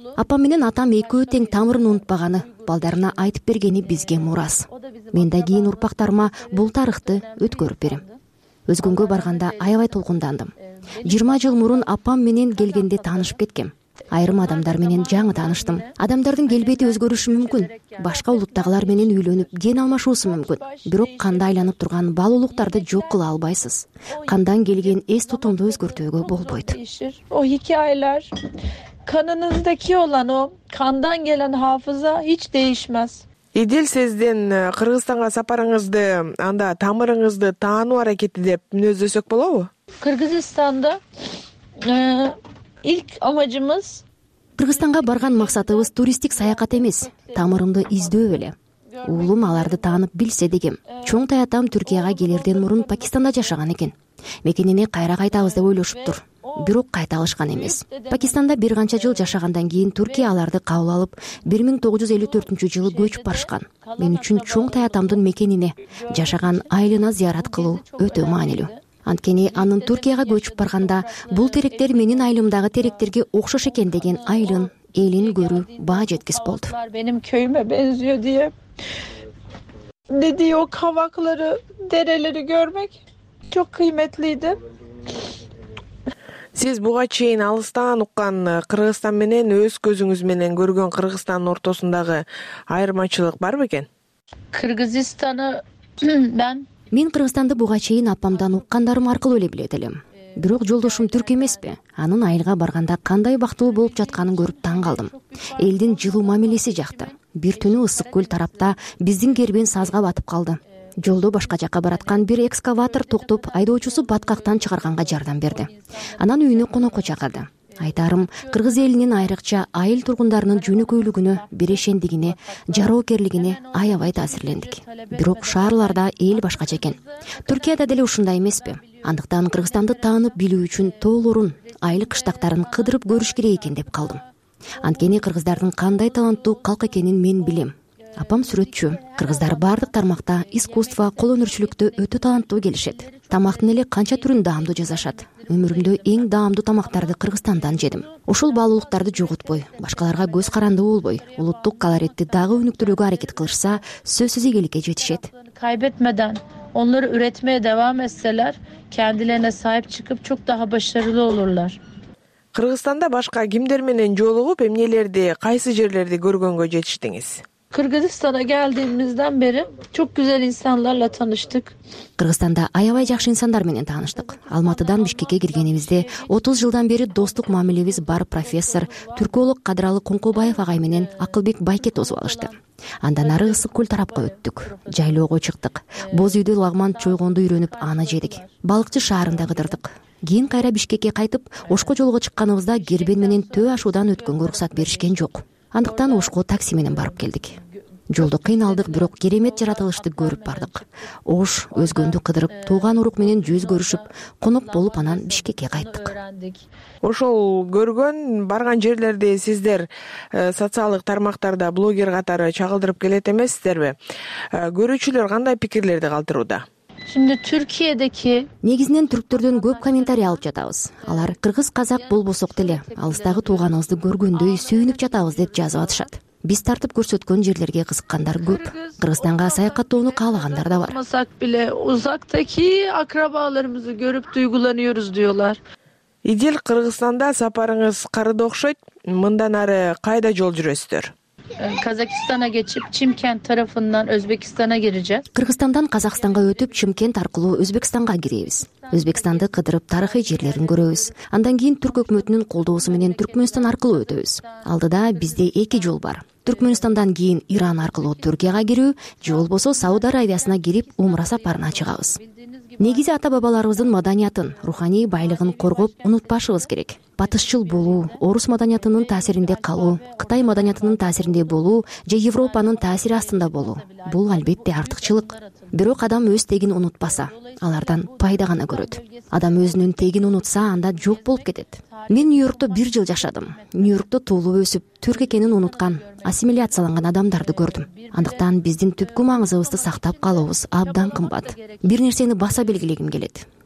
Апам менен атам экөө тең тамырын унутпаганы, балдарына айтып бергени бизге мурас. Мен да кийин урпактарыма бул тарыхты өткөрүп берем. Өзгөнгө барганда аябай толкундандым. 20 жыл мурун апам менен келгенде таанышып кеткем. Айрым адамдар менен жаңы тааныштым. Адамдардын келбети өзгөрүшү мүмкүн. Башка улуттагылар менен үйлөнүп, ген алмашуусу мүмкүн. Бирок канда айланып турган балуулуктарды жок кыла албайсыз. Кандан келген эс тутумду өзгөртүүгө болбойт. O hikayeler, kanınızdaki olan o kandan gelen hafıza hiç değişmez. Идил, сиздин Кыргызстанга сапарыңызды анда тамырыңызды таануу аракети деп мүнөздөсөк болобу? Kırgızistan'da ilk amacımız Кыргызстанга барган максатыбыз туристтик саякат эмес, тамырымды издөө эле. Уулум аларды таанып билсе дегем. Чоң таятам Түркияга келерден мурун Пакистанда жашаган экен. Мекенине кайра кайтабыз деп ойлошуптур. Бирок кайта алышкан эмес. Пакистанда бир канча жыл жашагандан кийин Түркия аларды кабыл алып, 1954-жылы көчүп барышкан. Мен үчүн чоң таятамдын мекенине, жашаган айылына зыярат кылуу өтө маанилүү. Анткени анын Түркияга көчүп барганда бул теректер менин айылымдагы теректерге окшош экен деген айылын, элин көрүү баа жеткис болду. Benim köyüme benziyor diye dediği o kavakları, dereleri görmek çok kıymetliydi. Сиз буга чейин алыстан уккан Кыргызстан менен өз көзүңүз менен көргөн Кыргызстандын ортосундагы айырмачылык барбы экен? Kırgızistan'ı ben Мен Кыргызстанды буга чейин апамдан уккандарым аркылуу эле билет элем. Бирок жолдошум түрк эмеспи? Анын айылга барганда кандай бактылуу болуп жатканын көрүп таң калдым. Элдин жылуу мамилеси жакты. Бир түнү ысык көл тарапта биздин кербен сазга батып калды. Жолдо башка жакка бараткан бир экскаватор токтоп, айдоочусу баткактан чыгарганга жардам берди. Анан үйүнө конокко чакырды. Айтарым, кыргыз элинин айрыкча айыл тургундарынын жөнөкөйлүгүнө, бирешендигине, жароокерлигине аябай таасирлендик. Бирок шаарларда эл башкача экен. Түркияда деле ушундай эмеспи? Андыктан Кыргызстанды таанып билүү үчүн тоолорун, айыл кыштактарын кыдырып көрүш керек экен деп калдым. Анткени кыргыздардын кандай таланттуу калк экенин мен билем. Апам сүрөтчү. Кыргыздар бардык тармакта искусство, кол өнөрчүлүктө өтө таланттуу келишет. Тамактын эле канча түрүн даамдуу жасашат. Өмүрүмдө эң даамдуу тамактарды Кыргызстандан жедим. Ушул баалуулуктарды жоготпой, башкаларга көз каранды болбой, улуттук колоритти дагы өнүктүрүүгө аракет кылышса, сөзсүз ийгиликке жетишет. kaybetmeden onları üretmeye devam etseler kendilerine sahip çıkıp çok daha başarılı olurlar. Кыргызстанда башка кимдер менен жолугуп, эмнелерди, кайсы жерлерди көргөнгө жетиштиңиz? Kırgızistan'a geldiğimizden beri çok güzel insanlarla tanıştık. Кыргызстанда аябай жакшы инсандар менен тааныштык. Алматыдан Бишкекке киргенибизде 30 жылдан бери достук мамилебиз бар профессор, түрколог Кадыралы Коңкобаев агай менен Акылбек Байкет осуп алышты. Андан ары ысык көл тарапка өттүк. Жайлоого чыктык. Боз үйдө лагман чойгонду үйрөнүп аны жедик. Балыкчы шаарында кыдырдык. Кийин кайра Бишкекке кайтып, Ошко жолго чыкканыбызда Кербен менен Төө ашуудан өткөнгө уруксат беришкен жок. Андыктан Ошко такси менен барып келдик. Жолдо кыйналдык, бирок керемет жаратылышты көрүп бардык. Ош өзгөндү кыдырып, тууган урук менен жүз көрүшүп, конок болуп анан Бишкекке кайттык. Ошол көргөн, барган жерлерди сиздер социалдык тармактарда блогер катары чагылдырып келет эмессиздерби? Көрүүчүлөр кандай пикирлерди калтырууда? Şimdi Türkiye'deki негизинен түрктөрдөн көп комментарий алып жатабыз. Алар кыргыз казак болбосок деле алыстагы тууганыбызды көргөндөй сүйүнүп жатабыз деп жазып атышат. Биз тартып көрсөткөн жерлерге кызыккандар көп. Кыргызстанга саякаттоону каалагандар да бар. olmasak bile uzaktaki akrabalarımızı görüp duygulanıyoruz diyorlar. Идил, Кыргызстанда сапарыңыз карыды окшойт. Мындан ары кайда жол жүрөсүздөр? Kazakistan'a geçip Çimkent tarafından Özbekistan'a gireceğiz. Кыргызстандан Казакстанга өтүп, Чымкент аркылуу Өзбекстанга киребиз. Өзбекстанды кыдырып, тарыхый жерлерин көрөбүз. Андан кийин Түрк өкмөтүнүн колдоосу менен Түркмөнстан аркылуу өтөбүз. Алдыда бизде эки жол бар. Түркмөнстандан кийин Иран аркылуу Түркияга кирүү, же болбосо Сауд Аравиясына кирип, умра сапарына чыгабыз. Негизи ата бабаларыбыздын маданиятын, руханий байлыгын коргоп, унутпашыбыз керек. Батышчыл болуу, орус маданиятынын таасиринде калуу, Кытай маданиятынын таасиринде болуу же Европанын таасири астында болуу — бул албетте артыкчылык. Бирок адам өз тегин унутпаса, алардан пайда гана көрөт. Адам өзүнүн тегин унутса, анда жок болуп кетет. Мен Нью-Йоркто 1 жыл жашадым. Нью-Йоркто туулуп өсүп, түрк экенин унуткан, ассимиляцияланган адамдарды көрдүм. Андыктан биздин түпкү маңызыбызды сактап калуубуз абдан кымбат. Бир нерсени баса белгилегим келет.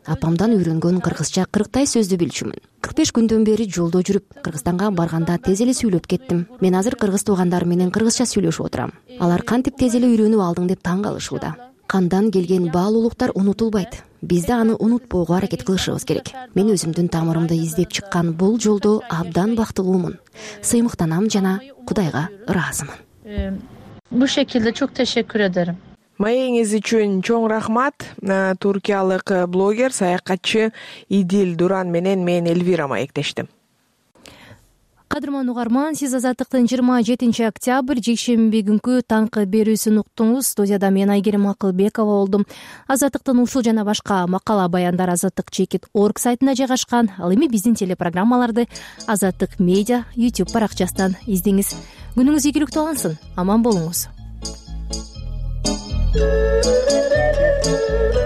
апамдан үйрөнгөн кыргызча 40 сөздү билчүмүн. 45 күндөн бери жолдо жүрүп, Кыргызстанга барганда тез эле сүйлөп кеттим. Мен азыр кыргыз туугандарым менен кыргызча сүйлөшүп отурам. Алар кантип тез эле үйрөнүп алдың деп таң калышууда. Кандан келген баалуулуктар унутулбайт. Биз да аны унутпоого аракет кылышыбыз керек. Мен өзүмдүн тамырымды издеп чыккан бул жолдо абдан бактылуумун. Сыймыктанам жана Кудайга ыраазымын. Bu şekilde çok teşekkür ederim. Маегиңиз үчүн чоң рахмат. Туркиялык блогер, саякатчы Идил Дуран менен мен Эльвира маектештим. Кадырман угарман, сиз Азаттыктын 27 октябрь жекшемби күнкү таңкы берүүсүн уктуңуз. Студияда мен Айгерим Акылбекова болдум. Азаттыктын ушул жана башка макала баяндар azattik.org сайтында жайгашкан. Ал эми биздин телепрограммаларды Азаттык медиа YouTube баракчасынан издеңиз. Күнүңүз ийгиликтүү алынсын. Аман болуңуз.